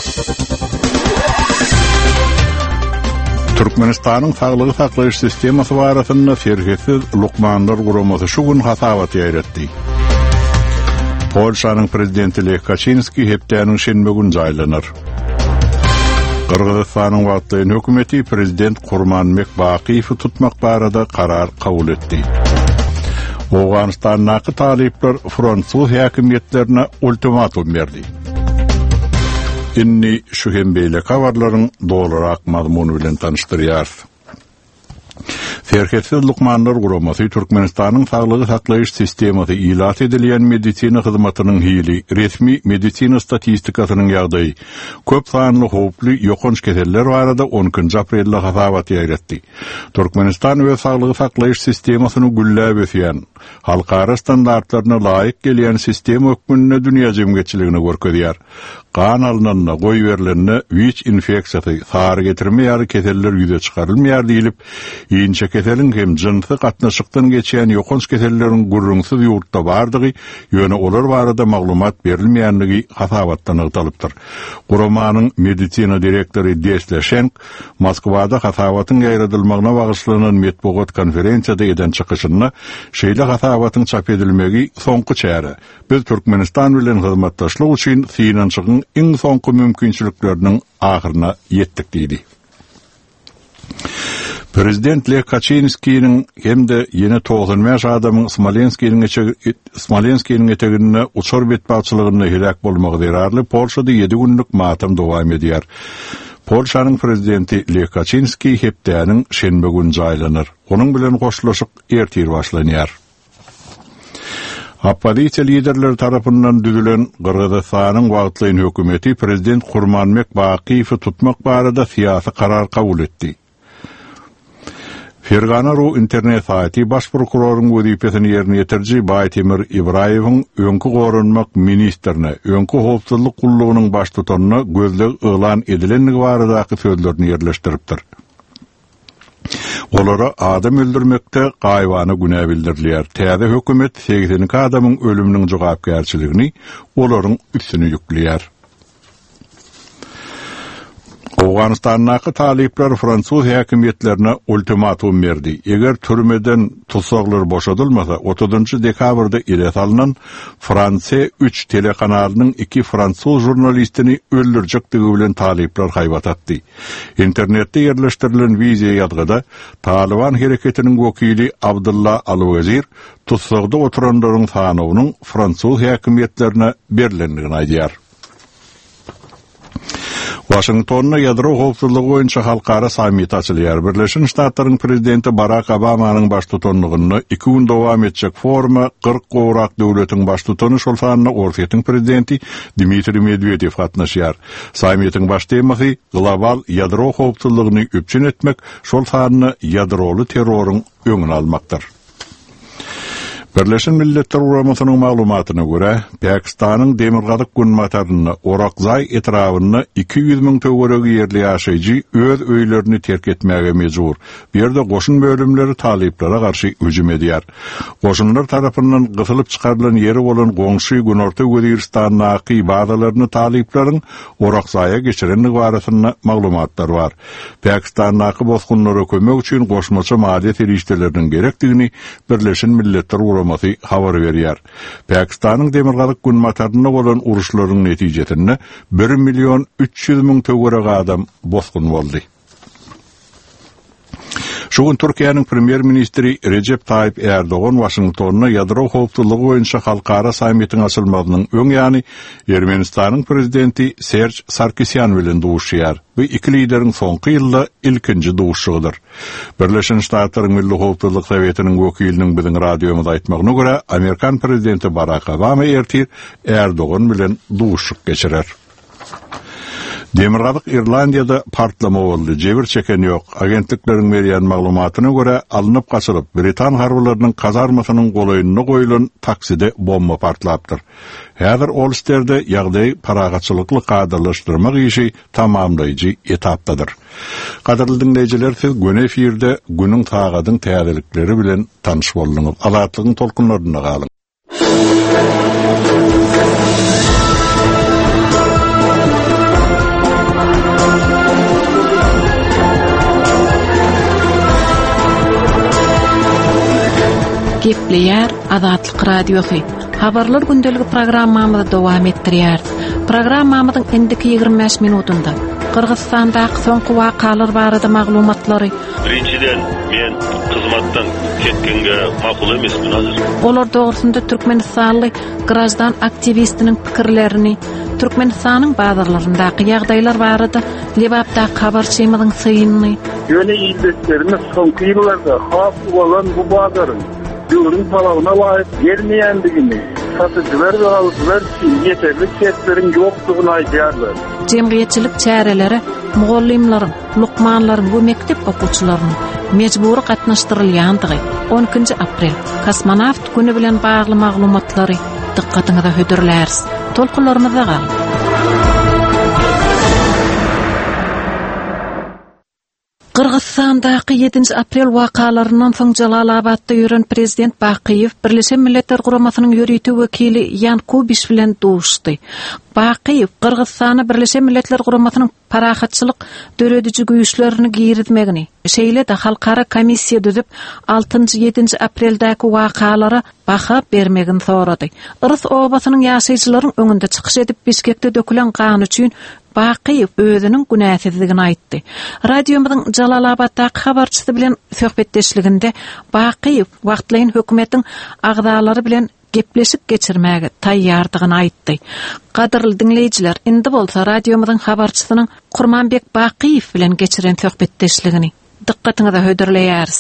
Türkmenistanyň saglygy saklaýyş sistemasy barasynda ferhetsiz lukmanlar guramasy şu gün hasawat ýaratdy. Polşanyň prezidenti Lech Kaczynski hepdäniň şenbe gün jaýlanar. Kırgızstanyň wagtlyň hökümeti prezident Gurmanbek Bakiýewi tutmak barada karar kabul etdi. Awganystandaky talipler Fransuz häkimetlerine ultimatum berdi. Inni şu hembeyle habarlaryň dolarak mazmuny bilen tanışdyrýar. Ferhetsiz lukmanlar guramasy Türkmenistanyň saglygy saklaýyş sistemasy ilat edilen medisina hyzmatynyň hili, resmi medisina statistikasynyň ýagdaýy, köp sanly howply ýokunç keseller barada onuncu aprelde hasawat ýaratdy. Türkmenistan we saglygy saklaýyş sistemasyny güllläp ösýän, halkara standartlaryna laýyk gelýän sistema hökmünde dünýä jemgyýetçiligine görkezýär. Kan alınanna, goý berilenne wiç infeksiýasy, sary getirmeýär keseller ýüze çykarylmaýar diýilip, ýinçe keseliň hem jynsy gatnaşykdan geçýän ýokunç keselleriň gurrunsyz ýurtda bardygy, ýöne olar barada maglumat berilmeýänligi hasawatdan agdalypdyr. Guramanyň medisina direktori Desleşenk Moskwada hasawatyň ýaýradylmagyna bagyşlanan medeniýet konferensiýada eden çykyşyna şeýle hasawatyň çap edilmegi soňky çäre. Biz Türkmenistan bilen hyzmatdaşlyk üçin finansyň iň soňky mümkinçilikleriniň ahyryna ýetdik diýdi. Prezident Lech Kaczynskiň hemde ýene toğsan beş adamyň Smolenskiň Smolenskiň etegine uçur betbaçylygyny helak bolmagy derarly Polşada ýedi günlük matam dowam edýär. Polşanyň prezidenti Lech Kaczynski hepdäniň şenbe gün jaýlanar. Onuň bilen goşulaşyk ertir başlanýar. Oppositsiýa liderleri tarapyndan düzülen Kırgızstanyň wagtlyň hökümeti prezident Gurmanbek Bakiýewi tutmak barada syýasy karar kabul etdi. Fergana.ru internet saýty baş prokuroryň wezipesini ýerine ýetirji Baýtemir Ibraýewiň öňkü gorunmak ministrine, öňkü howpsuzlyk gullugynyň baş tutanyna gözleg ýylan edilenligi baradaky sözlerini ýerleşdiripdir. Olara adam öldürmekde gaýbany günä bildirilýär. Täze hökümet seksen adamyň ölüminiň jogapkärçiligini olaryň üstüne ýükleýär. Awganystandaky talipler Fransuz häkimetlerine ultimatum berdi. Eger türmeden tutsaklar boşadylmasa otuzuncu dekabrda ile salynan Fransa üç telekanalynyň iki Fransuz jurnalistini öldürjekdigi bilen talipler haýbat atdy. İnternetde ýerleşdirilen wideо ýazgyda Taliban hereketiniň wekili Abdullah Al-Wazir tutsakda oturanlaryň sanawynyň Fransuz häkimetlerine berilendigini aýdýar. Washingtonda ýadro howpsuzlygy boýunça halkara sammit açylýar. Birleşen Ştatlaryň prezidenti Barack Obamanyň baş tutanlygyny iki gün dowam etjek forma kırk gowrak döwletiň baş tutany şol sanyna Orsiýetiň prezidenti Dmitri Medvedev gatnaşýar. Sammitiň baş temasy global ýadro howpsuzlygyny öpçün etmek, şol sanyna ýadroly terroryň öňüni almakdyr. Birleşen Milletler Guramasynyň maglumatyna görä, Pakistanyň demirgazyk günmataryna Orakzay etrawyna iki yüz miň töweregi ýerli ýaşaýjy öz öýlerini terk etmäge mejbur. Bu ýerde goşun bölümleri taliplere garşy hüjüm edýär. Goşunlar tarapyndan gysylyp çykarylan ýeri bolan goňşy Günorta Weziristanyň ibadalaryny talipleriň Orakzaya geçirenligi barasynda maglumatlar bar. Pakistanyň bosgunlara kömek üçin goşmaça maliýet erişdeleriniň gerekdigini Birleşen Milletler Guramasy habar berýär. Pakistanyň demirgazyk günmataryna bolan uruşlaryň netijesinde bir milyon üç yüz miň töwerek adam bosgun boldy. Şu gün Türkiýanyň premier ministri Recep Tayyip Erdoğan Washingtonna ýadro howpsuzlygy boýunça halkara sammitiň açylmagynyň öň ýany Ermenistanyň prezidenti Serge Sarkisyan bilen duşýar. Bu iki lideriň soňky ýylda ilkinji duşugydyr. Birleşen Ştatlaryň Milli Howpsuzlyk Sowetiniň wekiliniň biziň radiomuza aýtmagyna görä, Amerikan prezidenti Barack Obama ertir Erdoğan bilen duşuk geçirer. Demirgazyk Irlandiýada partlama boldy. Jebir çeken ýok. Agentlikleriň berýän maglumatyna görä, alınıp gaçylyp Britan harbylarynyň kazarmasynyň golaýynyna goýulan takside bomba partlapdyr. Häzir Olsterde ýagdaý paragaçylykly gadyrlaşdyrmak işi tamamlaýjy etapdadyr. Gaderly dinleýijiler, siz gün efirde günüň tagadyň täzelikleri bilen tanyş boldunuz. Azatlygyň tolkunlaryna galyň. Gepleyer Azatlyk Radiosu. Habarlar gündeligi programmamyzy dowam etdirýär. Programmamyzyň endiki ýygrimi beş minutunda Kırgızstandaky soňky wakalar barada maglumatlary. Birinçiden men hyzmatdan ketgenge makul emasmyn hazır. Olar dogrusynda Türkmenistanly grajdan aktivistiniň pikirlerini, Türkmenistanyň bazarlaryndaky ýagdaýlar barada lebapda habarçymyň syýyny. Ýöne ýetdirmez soňky ýyllarda has bolan bu bazarın ýurun talabına laýyk gelmeýändigini, satyjylar we alyjylar üçin ýeterli şertlerin ýokdugyny aýdýarlar. Jemgyýetçilik çäreleri mugallymlaryň, lukmanlaryň we mekdep okuwçylaryň mejbury gatnaşdyrylýandygy on ikinji aprel kosmonavt güni bilen bagly maglumatlary dikkatiňize hödürlärs. Tolkunlarymyza gal. Kırgızstandaky yedinji aprel wakalaryndan soň Jalalabadda ýören prezident Bakiýew Birleşen Milletler Guramasynyň ýörüýti wekili Jan Kubiş bilen duşdy. Bakiýew Kırgızstana Birleşen Milletler Guramasynyň parahatçylyk dörediji güýçlerini giýirmegini, şeýle de halkara komissiýa düzüp altynjy ýedinji apreldäki wakalara baha bermegini sorady. Irys obasynyň ýaşaýjylaryň öňünde çykyş edip Biskekde dökülen kan üçin Bakiýew özüniň günäsizligini aýtdy. Radiomyzyň Jalalabaddaky habarçysy bilen söhbetdeşliginde Bakiýew wagtlaýyn hökümetiň agdalary bilen gepleşip geçirmäge taýýardygyny aýtdy. Gadyrly dinleýijiler, indi bolsa radiomyzyň habarçysynyň Kurmanbek Bakiýew bilen geçiren söhbetdeşligini dikkatiňize hödürleýäris.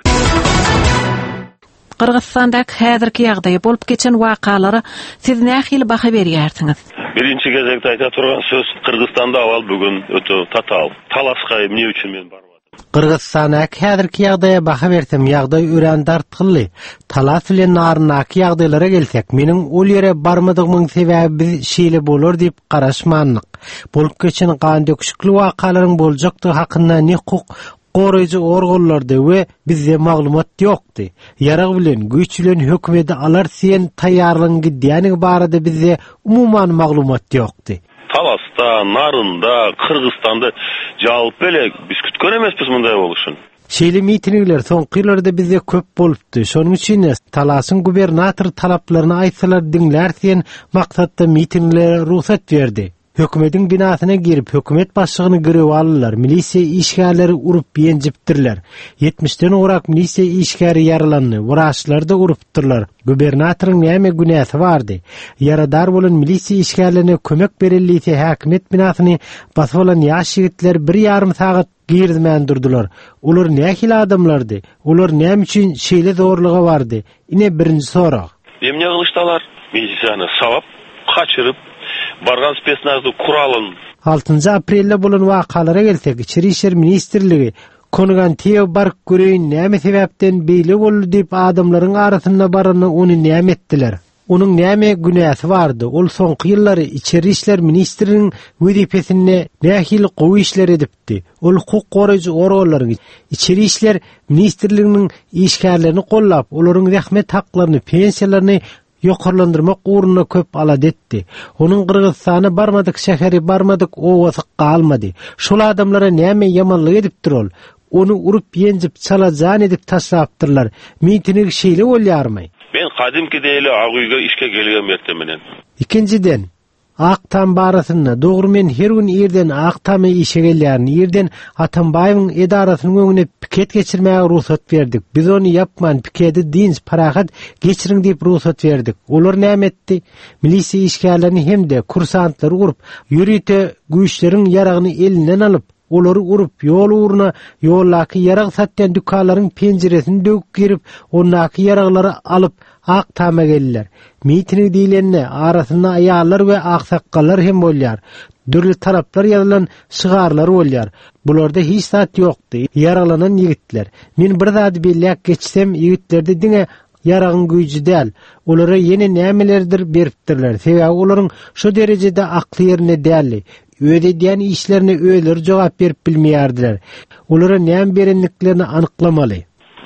Kırgızstandaky häzirki ýagdaýy bolup geçen wakalary siz nähili baha berýärsiňiz? Birinci gezekde aýta turgan söz Kırgızstanda awal bugün ötü tatal. Talaska emne üçin men bar. Kırgızstanaky häzirki ýagdaýa baha bersem ýagdaý ören dartgylly. Talas bilen narnaky ýagdaýlara gelsek, meniň ol ýere barmadygymyň sebäbi biz şeýle bolar diýip garaşmanlyk. Bolup geçen gan döküşikli wakalaryň boljakdygy hakynda ne hukuk goraýjy organlarda we bizde maglumat ýokdy. Ýarag bilen güýç bilen hökümeti alar sen taýýarlygyň gidýäni barada bizde umumyň maglumat ýokdy. Talasda, Narynda, Kırgızstanda jalp ele biz kütken emesmiz munday boluşyn. Şeýle mitingler soňky ýyllarda bizde köp bolupdy. Şonuň üçin Talasyň gubernator talaplaryny aýtsalar diňlärsen maksatda mitinglere ruhsat berdi. Hökümetiň binasyna girip hökümet başlygyny görüp aldylar. Milisiýa işgärleri urup ýenjipdirler. yetmişden orak milisiýa işgäri yaralandy. Wuraçlar da urupdyrlar. Gubernatorun näme günäsi bardy? Yaradar bolan milisiýa işgärlerine kömek berilýse häkimet binasyny basyp alan ýaş ýigitler bir ýarym sagat girdimän durdular. Olar nähili adamlardy? Olar näme üçin şeýle zorlugy bardy? Ine birinji sorak. Emne gylışdalar? Milisiýany sabap kaçırıp bargan spesnazdy kuralyn. altynjy aprelde bolan wakalara gelsek, Içeri işler ministrligi konugan tiýe bark göreýin näme sebäpden beýle boldy diýip adamlaryň arasynda barany ony näme etdiler. Onuň näme günäsi bardy? Ol soňky ýyllary Içeri işler ministriniň wezipesine nähili gowy işler edipdi. Ol hukuk goraýjy organlaryň Içeri işler ministrliginiň işgärlerini gollap, olaryň rahmet haklaryny, pensiýalaryny ýokarlandyrmak uğruna köp alad etdi. Onuň Kırgızstana barmadyk şäheri barmadyk owasy galmady. Şol adamlara näme ýamanlyk edipdir ol. Onu urup ýenjip çalajan edip taşlapdyrlar. Miting şeýle bolýarmy? Ben kadimki deýle Agyýga işke gelgen mertemenen. İkinciden Aktam barasynda dogry men her gün ýerden Aktamy işe gelýärni, ýerden Atambaýyň edarasynyň öňüne piket geçirmäge ruhsat berdik. Biz onu ýapman, piketi dinç parahat geçiriň diýip ruhsat berdik. Olar näme etdi? Milisiýa işgärlerini hemde kursantlary urup, ýürüýte güýçleriň ýaragyny elinden alyp, olary urup, ýol uğruna ýollaky ýarag satýan dükanlaryň penjeresini döküp girip, onnaky ýaraglary alyp Aktama geldiler. Miting diýilende arasynda aýallar we aksakallar hem bolýar. Dürli taraplar ýazylan şygarlar bolýar. Bularda hiç zat ýokdy. Yaralanan ýigitler. Men bir zat belläk geçsem ýigitlerde diňe yaragyň güýji däl. Olara ýene nämelerdir beripdirler. Sebäbi olaryň şu derejede akly ýerine däl. Öde diýen işlerine öýler jogap berip bilmeýärdiler. Olara näme berenliklerini anyklamaly.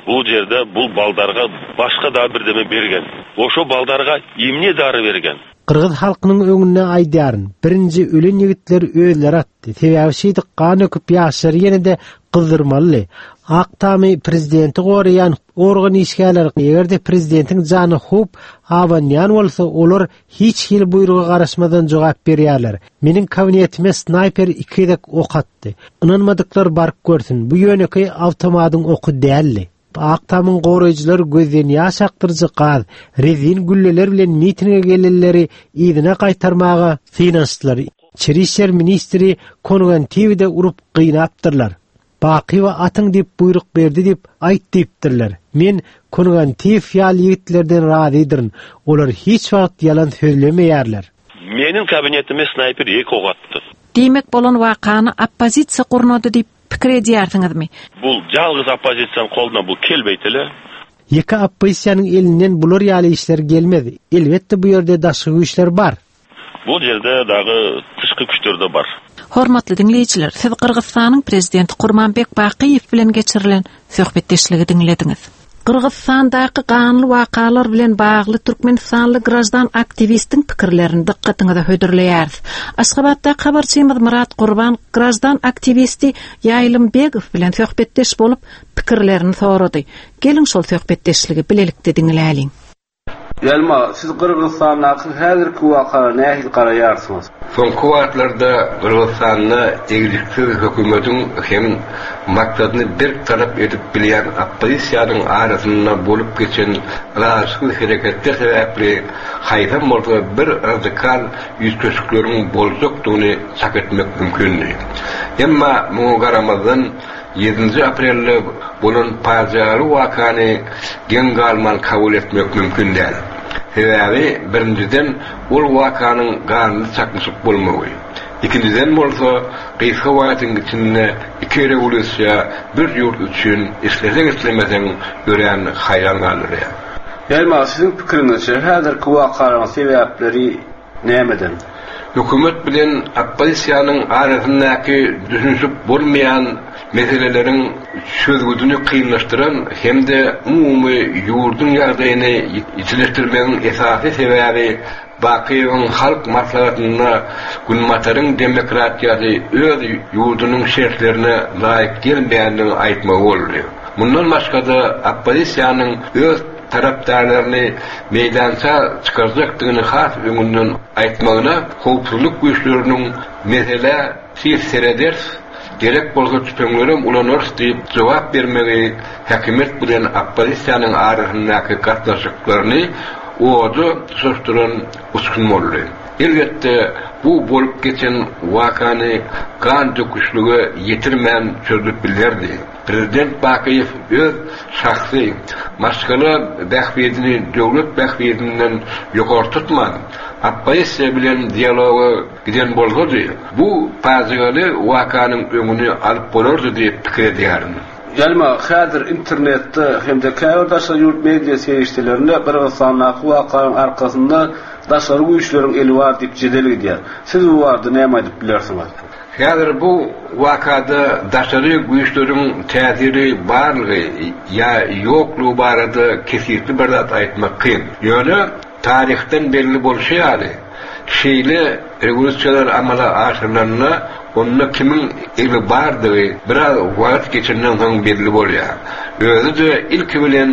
bu jerde bu baldarga başka da bir deme bergen. Oşo baldarga emne dary bergen. Qırgız halkynyň öňüne aýdýaryn. Birinji ölen ýigitler özleri atdy. Sebäbi kan öküp ýaşary ýene-de gyzdyrmaly. Aqtamy prezidenti goraýan organ işgäler egerde prezidentiň jany hup awanýan bolsa olar hiç hil buýruga garaşmadan jogap berýärler. Meniň kabinetime sniper ikidek ok atdy. Inanmadyklar baryp görsün. Bu ýöneki awtomatyň oky däldi. Aqtamyň goraýjylar gözden ýaş aktyrjy gaz, rezin gülleler bilen mitinge gelenleri ýygyna gaýtarmaga finanslar. İçeri işler ministri konugan T V'de urup gynapdyrlar. Baky we atyň dip buyruk berdi dip aýt dipdirler. Men konugan T V ýaly ýigitlerden razydyr. Olar hiç wagt ýalan söylemeýärler. Meniň kabinetime sniper ek ok atdy. Demek bolan wakany oppozisiýa gurnady dip pikir edýärsiňizmi? Bul jalgyz oppozisiýanyň koluna bu kelbeýtile. Ýeka oppozisiýanyň elinden bular ýaly işler gelmedi. Elbetde bu ýerde daşky güýçler bar. Bu jerde dagy tyşky güýçler de bar. Hormatly dinleýijiler, siz Qırgızstanyň prezidenti Gurmanbek Bakiýew bilen geçirilen söhbetdeşligi dinlediňiz. Qırgızstandaky ganly wakalar bilen bagly türkmenistanly grajdan aktivistiň pikirlerini dikkatiňize hödürleýäris. Aşgabatda habarçymyz Murat Gurban grajdan aktivisti Ýaýlymbegow bilen söhbetdeş bolup pikirlerini sorady. Gelin şol söhbetdeşligi bilelikde dinläýäliň. Yalma, siz Qırgızstandaky häzirki wakala nähil garaýarsyňyz? Soňky wagtlarda Qırgızstanda egiliksiz hökümetiň hem maksadyny bir tarap edip bilýän oppozisiýanyň arasynda bolup geçen raşyk hereketler sebäpli haýda bolsa bir radikal ýüzköşükleriň boljakdygyny çak etmek mümkin. Emma bu garamazdan ýedinji aprelde bolan paýjary wakany gen galman kabul etmek mümkin däl. Sebäbi birinciden ol wakanyň ganly çakmyşyk bolmagy. İkinciden bolsa gysga wagtyň içinde iki rewolýusiýa bir ýurt üçin işlesen islemesen gören haýran galdyr. Ýalma, siziň pikiriňizçe häzirki wakalaryň sebäpleri nämeden? Hökümet bilen oppozisiýanyň arasyndaky düşünşip bolmaýan meselelerin çözgüdünü kıyınlaştıran hem de umumy ýurdun ýagdaýyny ýetirilmegiň esasy sebäbi Bakiýewiň halk maslahatyna gülmataryň demokratiýasy öz ýurdunyň şertlerine laýyk gelmeýändigini aýtmagy boldy. Mundan başga-da oppozisiýanyň öz tarapdarlaryny meýdança çykarjakdygyny has öňünden aýtmagyna howpsuzlyk güýçleriniň mesele sirsereder gerek bolsa tüpeňlerim ulanır diýip jogap bermegi häkimet bilen oppozisiýanyň arasyndaky gatnaşyklaryny odu söýdüren uskun boldy. Elbetde bu bolup geçen wakany kan döküşlüge ýetirmän çözüp bildirdi. Prezident Bakiýew öz şahsy maşgala bähbedini döwlet bähbedinden ýokary tutmady. Oppozisiýa bilen dialoga giden bolsady, bu paýjaly wakanyň öňüni alyp bolardy diýip pikir edýärdi. Ýalma, häzir internetde hem de käbir daşary ýurt media serişlerinde Qırgızstandaky wakanyň arkasynda daşary güýçleriň eli bar diýip jedel edýär. Siz bu barada näme aýdyp bilersiňiz? Häzir bu wakada daşary güýçleriň täsiri barlygy ýa ýoklugy barada kesitli bir zat aýtmak kyn. Ýöne tarihten belli bolşýary. Şeýle rewolýusiýalar amala aşyrlanna onda kimin eli bardygy biraz wagt geçenden soň belli bolýar. Özü de ilk bilen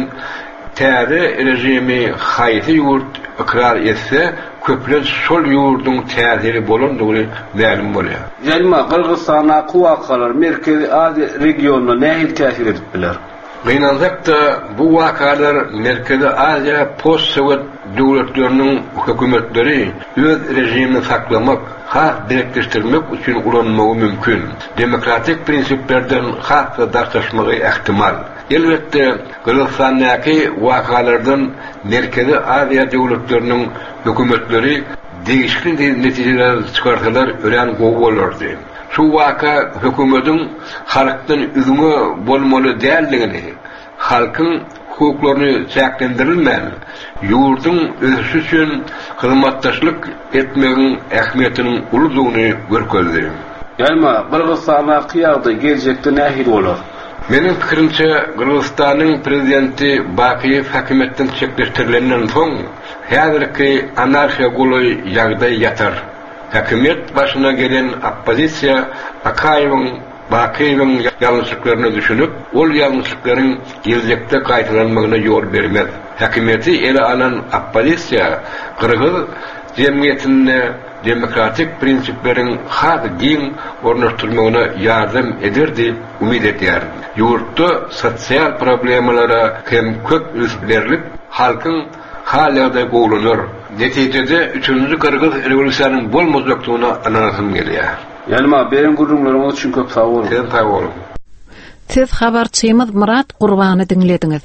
täze rejimi haýsy ýurt ikrar etse köpler şol ýurdun täziri bolandygy ma'lum bolýar. Ýalma, Qırgızstanaky wakalar Merkezi Aziýa regionuna nähil täsir edip biler? Beýnazakda bu wakalar Merkezi Aziýa post-sowet döwletleriniň hökümetleri öz rejimini saklamak, has direkleşdirmek üçin ulanmagy mümkin. Demokratik prinsiplerden hasda daşlaşmagy ähtimal. Elbetde Qırgızstandaky wakalardan Merkezi Aziýa döwletleriniň hökümetleri değişikli netijeler çykarsalar ören gowy bolardy. Şu waka hökümetiň halkdan üzüňe bolmaly däldigini, halkyň hukuklaryny çäklendirilmän, ýurdun ösüşi üçin hyzmatdaşlyk etmegiň ähmiýetiniň uluglygyny görkezdi. Ýalma, Qırgızstanaky ýagdaý geljekde nähil bolar? Menin pikirimçe Kırgızstanyň prezidenti Bakiyev häkimetden çekleştirilenden soň häzirki anarşiya goly ýagdaý ýatar. Häkimet başyna gelen oppozisiýa Akayewyň Bakiyewiň ýalňyşlyklaryny düşünüp, ol ýalňyşlyklaryň gelecekde gaýtalanmagyna ýol bermez. Häkimeti ele alan oppozisiýa Kırgız jemgyýetine demokratik prinsipleriň had giň ornaşdyrmagyna ýardam eder diýip umid edýär. Ýurtda sosial problemalara hem köp üs berilip, halkyň halada gowlanýar. Netijede üçüncü Kırgız rewolýusiýanyň bolmazlykdygyna ananasym gelýär. Ýalma berin gurrunlaryňyz üçin köp sag bolun. Sen sag bolun. Siz habarçymyz Murat Gurbany dinlediňiz.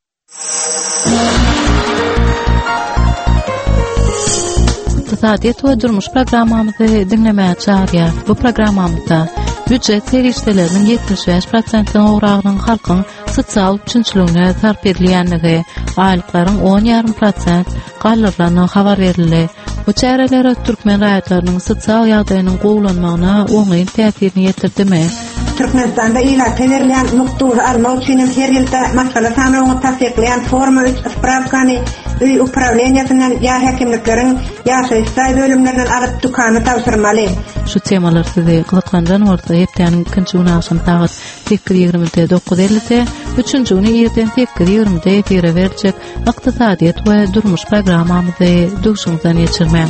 İqtisadiýat we durmuş programmamyzy dinlemäge çağırýar. Bu programmamyzda büdjet serişdeleriniň ýetmiş beş prosentine uragynyň halkyň sosial üçinçiligine sarf edilýänligi, aýlyklaryň on ýarym prosent gallyrlanyň habar berildi. Bu çärelere türkmen raýatlarynyň sosial ýagdaýynyň gowlanmagyna oňy täsirini ýetirdimi? Türkmenistanda ilat verilen nuktuğu alma üçün her yılda masala sanrığını tasdiklayan forma üç spravkani üy upravleniýasynyň ya hekimliklerin ya şeýsay bölümlerinden alıp dukanı tawsyrmaly. Şu temalar sizi gyzyklandan bolsa hepdeniň ikinji unaşyn tagat sekiz ýigrimide dokuz ellide, üçünji uny ýerden sekiz ýigrimide efire berjek Iqtisadiýat we durmuş programmamyzy duşuňdan geçirmän.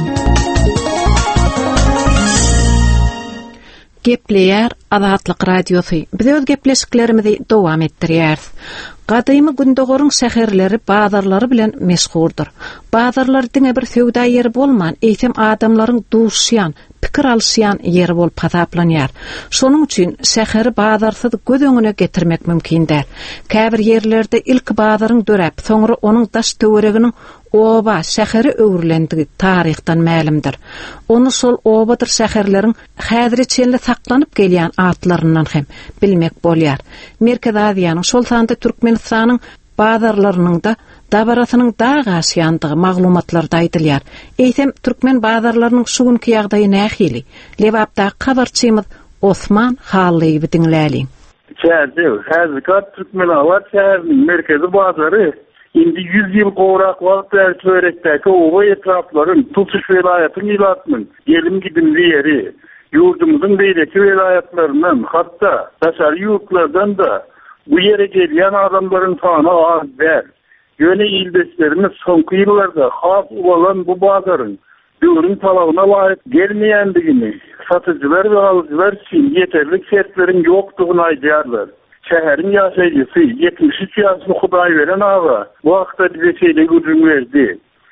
Gepleýär Azatlyk radiosu. Biz öz gepleşiklerimizi dowam etdirýäris. Gadymy gündogoryň şäherleri bazarlary bilen meşguldur. Bazarlar diňe bir söwda ýeri bolman, eýsem adamlaryň duşýan, pikir alşýan ýeri bolup hasaplanýar. Şonuň üçin şäheri bazarsyz göz öňüne getirmek mümkindir. Käbir ýerlerde ilk bazaryň döräp, soňra onuň daş töwereginiň oba şäheri öwrülendigi tarihdan ma'lumdir. Onu sol obadyr şäherleriň häzirçe saklanyp gelýän atlaryndan hem bilmek bolýar. Merkez Aziýanyň şol sanda Türkmenistanyň bazarlarynyň da dabarasynyň daha gaşýandygy maglumatlarda aýdylýar. Eýsem türkmen bazarlarynyň şu günki ýagdaýy nähili? Lewapda habarçymyz Osman Hallyby dinläli. Çäze, häzirki Türkmen awat şäheriniň merkezi bazary indi yüz ýyl gowrak wagt berýändäki owa etraflaryň tutuş welaýatyny ýylatmyn. Gelim gidimli ýeri, ýurdumyzyň beýleki welaýatlarynyň, hatda daşary ýurtlardan da bu ýere gelýän adamlaryň sany az ber. Ýöne ýyldaşlarymyz soňky ýyllarda has bolan bu bazaryň döwrüň talabyna laýyk gelmeýändigini, satyjylar we alyjylar üçin ýeterlik şertlerin ýokdugyny aýdýarlar. Şäheriň ýaşaýjysy ýetmiş üç ýaşly Hudaý beren aga bu hakda bize şeýle güdüm berdi.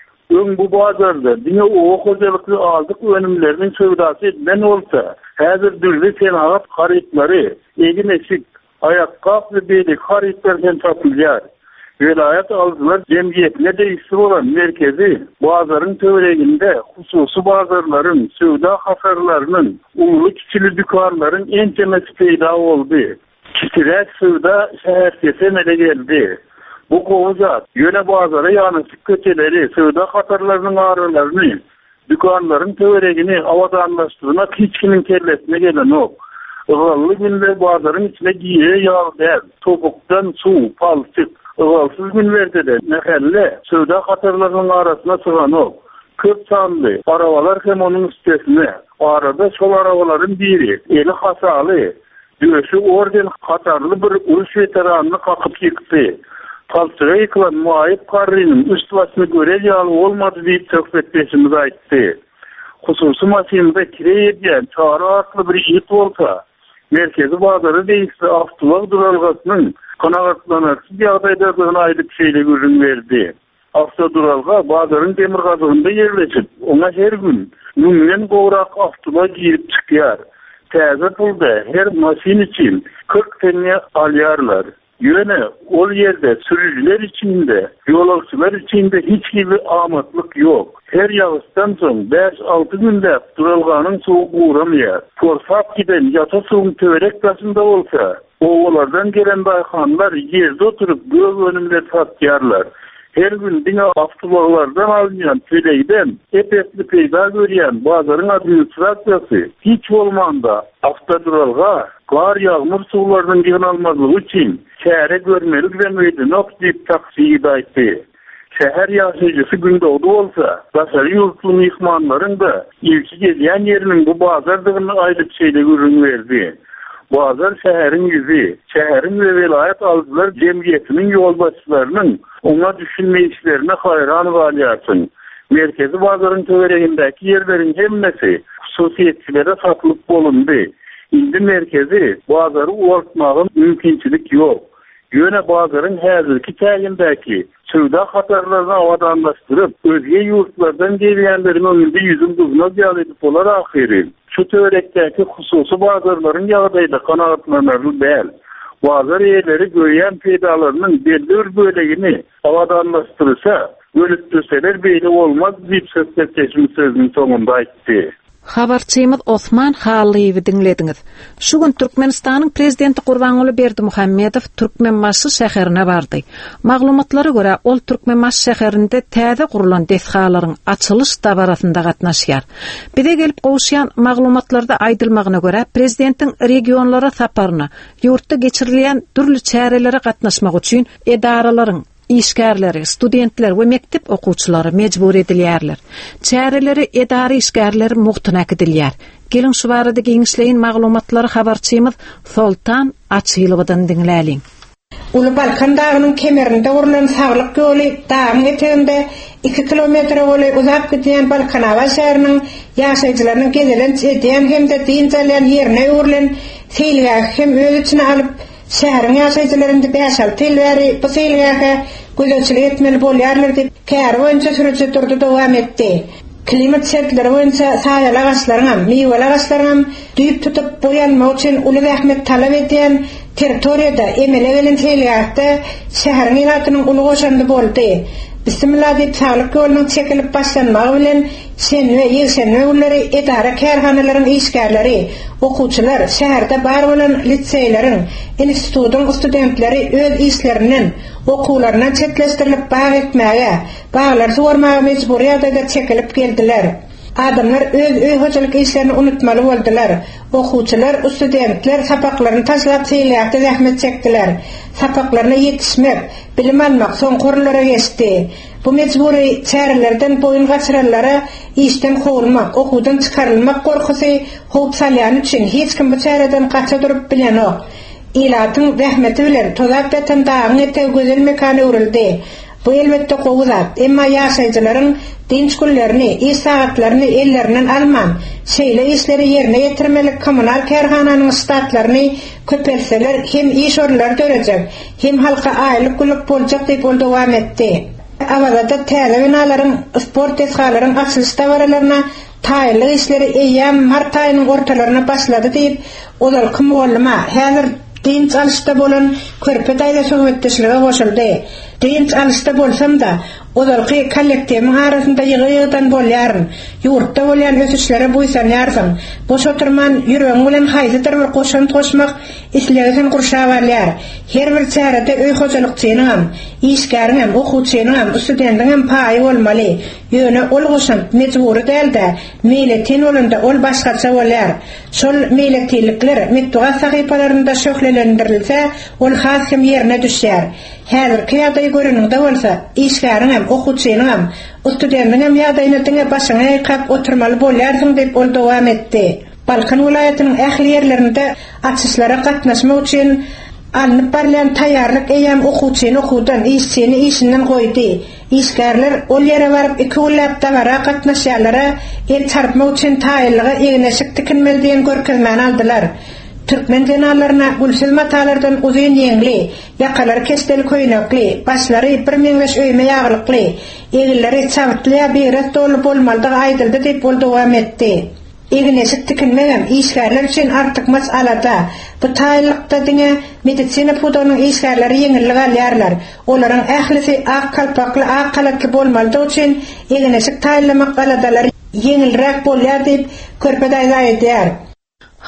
Öň bu bazarda diňe owa hojalykly aldyk önümleriniň söwdasy edilen bolsa, häzir dürli senagat harytlary, egin eşik, ayakkap we beýlik harytlardan tapylýar. Welaýat alyjylar jemgyýetine deýişli bolan merkezi bazaryň töwereginde hususy bazarlaryň, söwda hasarlarynyň, uly kiçili dükanlaryň ençemesi peýda boldy. Kiçirek söwda şäherçesine geldi. Bu gowjat ýöne bazara ýanyşyk köçeleri, söwda hatarlarynyň aralaryny, dükanlaryň töweregini awadanlaşdyrmak hiç kimin kellesine gelen ok. Ýaly günde bazaryň içine giýe ýagdaýar, topukdan suw, palçyk, ýalsyz günlerde de nähelle söwda hatarlarynyň arasyna çygan ok. Köp sanly arabalar hem onuň üstesine, arada şol arabalaryň biri, eli hasaly, döşü orden hatarlı bir uruş veteranını kakıp yıktı. Palçıga yıkılan muayip karrinin üst başını göre yalı olmadı deyip söhbetleşimiz ayttı. Hususi masinada kire edýän çağrı atlı bir ýigit bolsa, merkezi bazary deýişli Awtulak duralgasynın kanagatlanarsyz ýagdaýdagyny aýdyp şeýle görün berdi. Awtoduralga bazaryň demir gazygynda ýerleşip, oňa her gün müňden gowrak Awtulak girip çykýar. Täze pulda her masin için kırk tenne alýarlar. Ýöne ol ýerde sürücüler içinde, ýolagçylar içinde hiç gibi amatlyk ýok. Her ýagysdan soň beş altı günde duralganyň suwy guramýar. Forsap giden ýata suwuň töwerek başynda bolsa, owalardan gelen baýhanlar ýerde oturup göz önümde satýarlar. her gün dine avtolardan alınyan töleyden epetli peyda görüyen bazarın administrasyası hiç olmanda avtoduralga kar yağmur sularının yığınalmazlığı için şehre görmelik demeydi nok deyip taksiyi da etti. Şehir yaşayıcısı Gündoğdu olsa, Basarı yurtlu mihmanların da ilki gelen yerinin bu bazardığını aylık şeyle ürün verdi. Bazar şehrin yüzü, şehrin ve velayet alıcılar cemiyetinin yolbaşçılarının ona düşünme işlerine hayran valiyatın. Merkezi bazarın tövereğindeki yerlerin hemmesi hususiyetçilere satılıp bulundu. İndi merkezi bazarı ortmağın mümkünçilik yok. Yöne bazarın hazırki tayindaki sövda hatarlarını avadanlaştırıp özge yurtlardan geleyenlerin önünde yüzün kızına ziyadedip olar ahirin. Şu törekteki hususu bazarların yağdayla kanaatlanarlı değil. Bazar yerleri göğen peydalarının belli böleğini avadanlaştırırsa, bölüttürseler belli olmaz deyip söz sözünün sonunda aytti. Habarçymyz Osman Haliýewi dinlediňiz. Şu gün Türkmenistanyň prezidenti Gurbanuly Berdimuhammedow Türkmenbaşy şäherine bardy. Maglumatlara görä ol Türkmenbaşy şäherinde täze gurulan deshgalaryň açylyş dabarasynda gatnaşýar. Bide gelip gowşýan maglumatlarda aýdylmagyna görä prezidentiň regionlara saparyna, ýurtda geçirilýän türlü çärelere gatnaşmak üçin edaralaryň işgärleri, studentler we mektep okuwçylary mejbur edilýärler. Çäreleri edara işgärleri muhtanak edilýär. Gelin şu barada giňişleýin maglumatlary habarçymyz Sultan Açylywydan dinläliň. Ulu Balkan dağının kemerinde urulan sağlık yolu dağın eteğinde iki kilometre yolu uzak giden Balkanava şehrinin yaşayıcılarının gezilen ediyen hem de dinzalayan yerine urulan seylgah hem öz içine alıp şehrin yaşayıcılarında beşal tilleri bu seylgahı gözöçülü etmeli bolyarlar deyip kâr boyunca sürücü durdu devam etti. Klimat şartları boyunca sayalı ağaçlarına, meyveli ağaçlarına düyüp tutup boyanma için ulu rahmet talep ediyen territoriyada emele veren seylgahda şehrin ilatının ulu koşandı boldu. Bismillah deyip sağlık yolunun çekilip başlanmağı bilen sen ve yılsen ve ulları edara kârhanaların işgärleri, okuwçylar, şäherde bar bolan liseylerin, institutun studentleri öz işlerinden, okuwlarından çetleştirilip bağ etmäge, bağlar sormaga mecburiyetde çekilip geldiler. Adamlar öz öý hojalyk işlerini unutmaly boldular. Okuwçylar, studentler sapaklaryny taşlap seýlekde zähmet çekdiler. Sapaklaryna ýetişmek, bilim almak soň gurullara geçdi. Bu mecburi çärelerden boyun gaçyranlara işten howulmak, okuwdan çykarylmak gorkusy howp salýan üçin hiç kim bu çäreden gaça durup bilenok. Ilatyň zähmeti bilen tozak beten dağın eteği gözel mekany urildi. Bu elbette gowuzat, emma ýaşaýjylaryň dinç günlerini, iş saatlaryny ellerinden alman, şeýle işleri yerine getirmelik kommunal kärhananyň statlaryny köpelseler hem iş orlary dörejek, hem halka aýlyk gülük boljak diýip ol dowam etdi. Awada täze binalaryň, sport deshgalaryň açylyş dabaralaryna taýly işleri eýýäm mart aýynyň ortalaryna başlady diýip olar kim bolma, häzir dinç alışda bolan körpe daýda söhbetdeşlige goşuldy. Dinç alışda bolsam da olarky kollektiwiň arasynda ýygy-ýygydan bolýaryn, ýurtda bolýan ösüşlere buýsanýarsyň. Boş oturman ýüregiň bilen haýdydyr bir goşan toşmak islegiň gurşap alýar. Her bir çärede öý hojalykçynyň, işgäriniň, okuwçynyň, studentiň paýy bolmaly. Ýöne ol goşan mejburi dälde, meýletin bolanda ol başgaça bolýar. Şol meýletilikler metduga sahypalarynda şöhlelendirilse, ol has hem ýerine düşýär. Häzirki ýagdaý görünýände bolsa, işgäriniň, okuwçynyň, studentiň ýagdaýyna diňe başyňa ýykyp oturmaly bolýarsyň diýip ol dowam etdi. Balkan welaýatynyň ähli ýerlerinde açyşlara gatnaşmak üçin alınıp barlayan taýýarlyk eýäm okuwçyny okuwdan, işçini işinden goýdy. İşgärler ol ýere baryp iki ullap dabara gatnaşýarlara el çarpmak üçin taýylygy egneşik dikinmeli diýen görkezmäni aldylar. Türkmen jenarlaryna gülsiz matalardan uzun ýeňli, ýakalary kestel köýnekli, başlary bir meňleş öýme ýaglykly, egilleri çabutly biret dolup bolmalydygy aýdyldy diýip bol dowam etdi. Egneşik dikinmegem işgärler üçin artyk masalada bu taýlykda diňe medisina pudanyň işgärleri ýeňillik alýarlar. Olaryň ählisi ak kalpakly, ak kalatly bolmalydygy üçin egneşik taýlamak aladalary ýeňilrek bolýar diýip körpede aýdýar.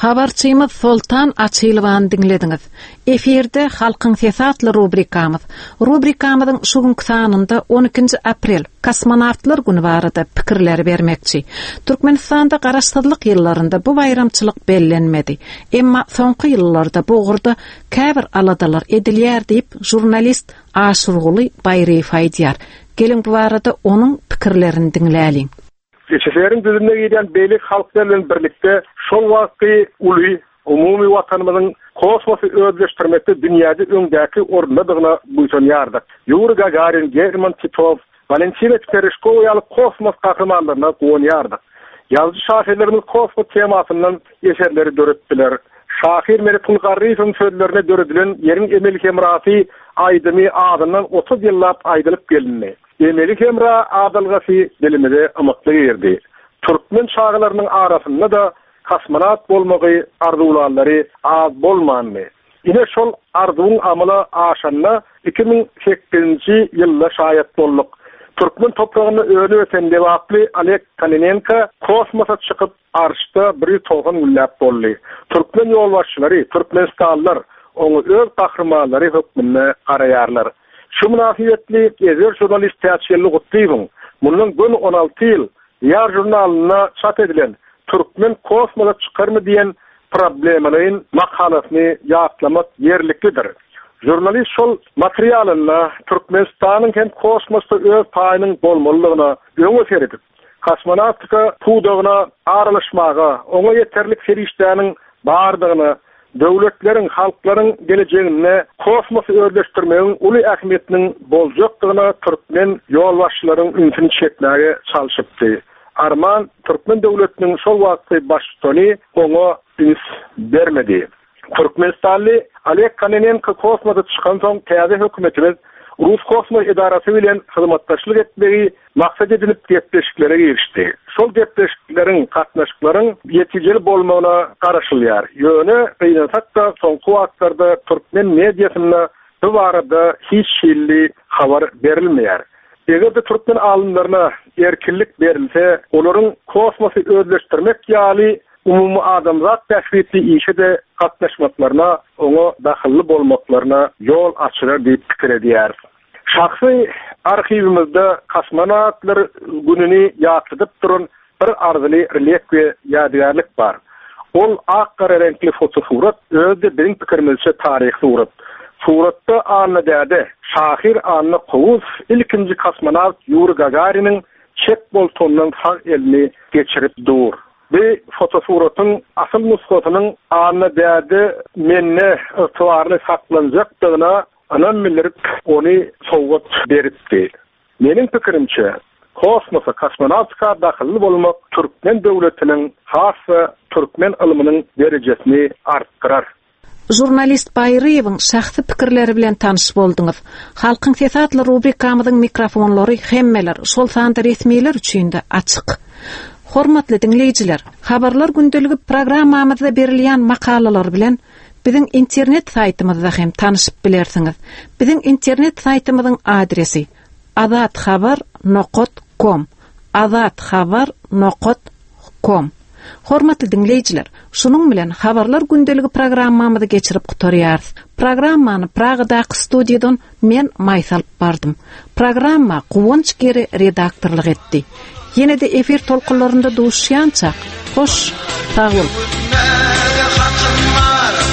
Habarçymyz Sultan Açylwan dinlediňiz. Eferde halkyň sesatly rubrikamyz. Rubrikamyzyň şu günkü sanynda on ikinji aprel Kosmonawtlar güni barada pikirler bermekçi. Türkmenistanda garaşdyrlyk ýyllarynda bu bayramçylyk bellenmedi. Emma soňky ýyllarda bu gurda käbir aladalar edilýär diýip jurnalist Aşurguly Bayry faýdýar. Gelin bu barada onuň pikirlerini dinläliň. Geçeşlerin düzünde giyen beylik halklarla birlikte şol vakti ulu, umumi vatanımızın kosmosu özleştirmekte dünyada öndeki orundadığına buyson yardık. Yuri Gagarin, German Titov, Valentina Tereshkovayalı kosmos kahramanlarına koğun yardık. Yazıcı şahirlerimiz kosmos temasından eserleri dörüttüler. Şahir Merit Ulgarrif'in sözlerine dörüdülen yerin emelik emrati aydımı adından otuz yıllap aydılıp gelinme. Emelik emra adalgası dilimide ımıklı yerdi. Türkmen şahırlarının arasında da kosmonat bolmagy arzuwlary az bolmanmy. Ine şol arzuwun amala aşanna iki bin sekkizinji ýylda şaýat bolduk. Türkmen topragyny öňe öten dewaply Oleg Kanenenko kosmosa çykyp arşda bir togan güllap boldy. Türkmen ýolbaşçylary, Türkmenistanlylar onu öz kahramanlary hökmünde garaýarlar. Şu münasibetli ezer jurnalist täçelli gutdygyň. Mundan gün on alty ýyl ýar jurnalyna çap edilen Türkmen kosmosa çykarmy diýen problemlaryň makalasyny ýaklamak ýerliklidir. Jurnalist şol materialyna Türkmenistanyň hem kosmosda öz paýynyň bolmalygyna öňe seredip, kosmonawtika pudagyna aralaşmaga, oňa ýeterlik serişdäniň bardygyny, döwletleriň, halklaryň geleceğine kosmosu özleşdirmegiň uly ähmiýetiniň boljakdygyna Türkmen ýolbaşçylaryň ünsini çekmäge çalyşypdy. Arman Türkmen döwletiniň şol wagtdy başçyny oňa üns bermedi. Türkmenistanly Oleg Kanenenko kosmoda çykan soň täze hökümetimiz Rus kosmos idarasy bilen hyzmatdaşlyk etmegi maksat edilip gepleşiklere girişdi. Şol gepleşikleriň gatnaşyklaryň ýetijeli bolmagyna garaşylýar. Ýöne beýnatda soňky wagtlarda Türkmen mediasyna bu barada hiç şeýle habar berilmeýär. Egerde Türkmen alymlaryna erkinlik berilse, olaryň kosmosy özleşdirmek ýaly umumy adamzat täşwitli işe de gatnaşmaklaryna, oňa dahilli bolmaklaryna ýol açylar diýip pikir edýär. Şahsy arhivimizde kosmonawtlar gününi ýatydyp duran bir arzyly relief we ýadygarlyk bar. Ol ak-gara renkli fotosurat özde benim pikirimizçe taryh surat. Suratda anladade şahir anna Kovuz ilkinji kosmonawt Yuri Gagarin'in çek boltonundan sağ elini geçirip dur. Bu fotosuratın asıl nuskasynyň anladade menne ıhtywaryny saklanjakdygyna anam bildirip onu sowgat beripdi. Menin pikirimçe kosmosa kosmonawtika dahilli bolmak Türkmen döwletiniň hassa Türkmen ilminiň derejesini artdyrar. Jurnalist Bayryýewiň şahsy pikirleri bilen tanyş boldyňyz. Halkyň sesatly rubrikamyzyň mikrofonlary hemmeler şol sanda resmiler üçin de açyk. Hormatly dinleýijiler, habarlar gündeligi programmamyzda berilýän makalalar bilen biziň internet saýtymyzda hem tanyşyp bilersiňiz. Biziň internet saýtymyzyň adresi azat habar nokta com azat habar nokta com. Hormatly dinleýijiler, şunuň bilen habarlar gündeligi programmamyzy geçirip gutarýarys. Programmany Pragadaky studiýadan men maýsalyp bardym. Programma Guwunç Geri redaktorlyk etdi. Yine de efir tolkunlarında duşyançak. Hoş, sağ ol.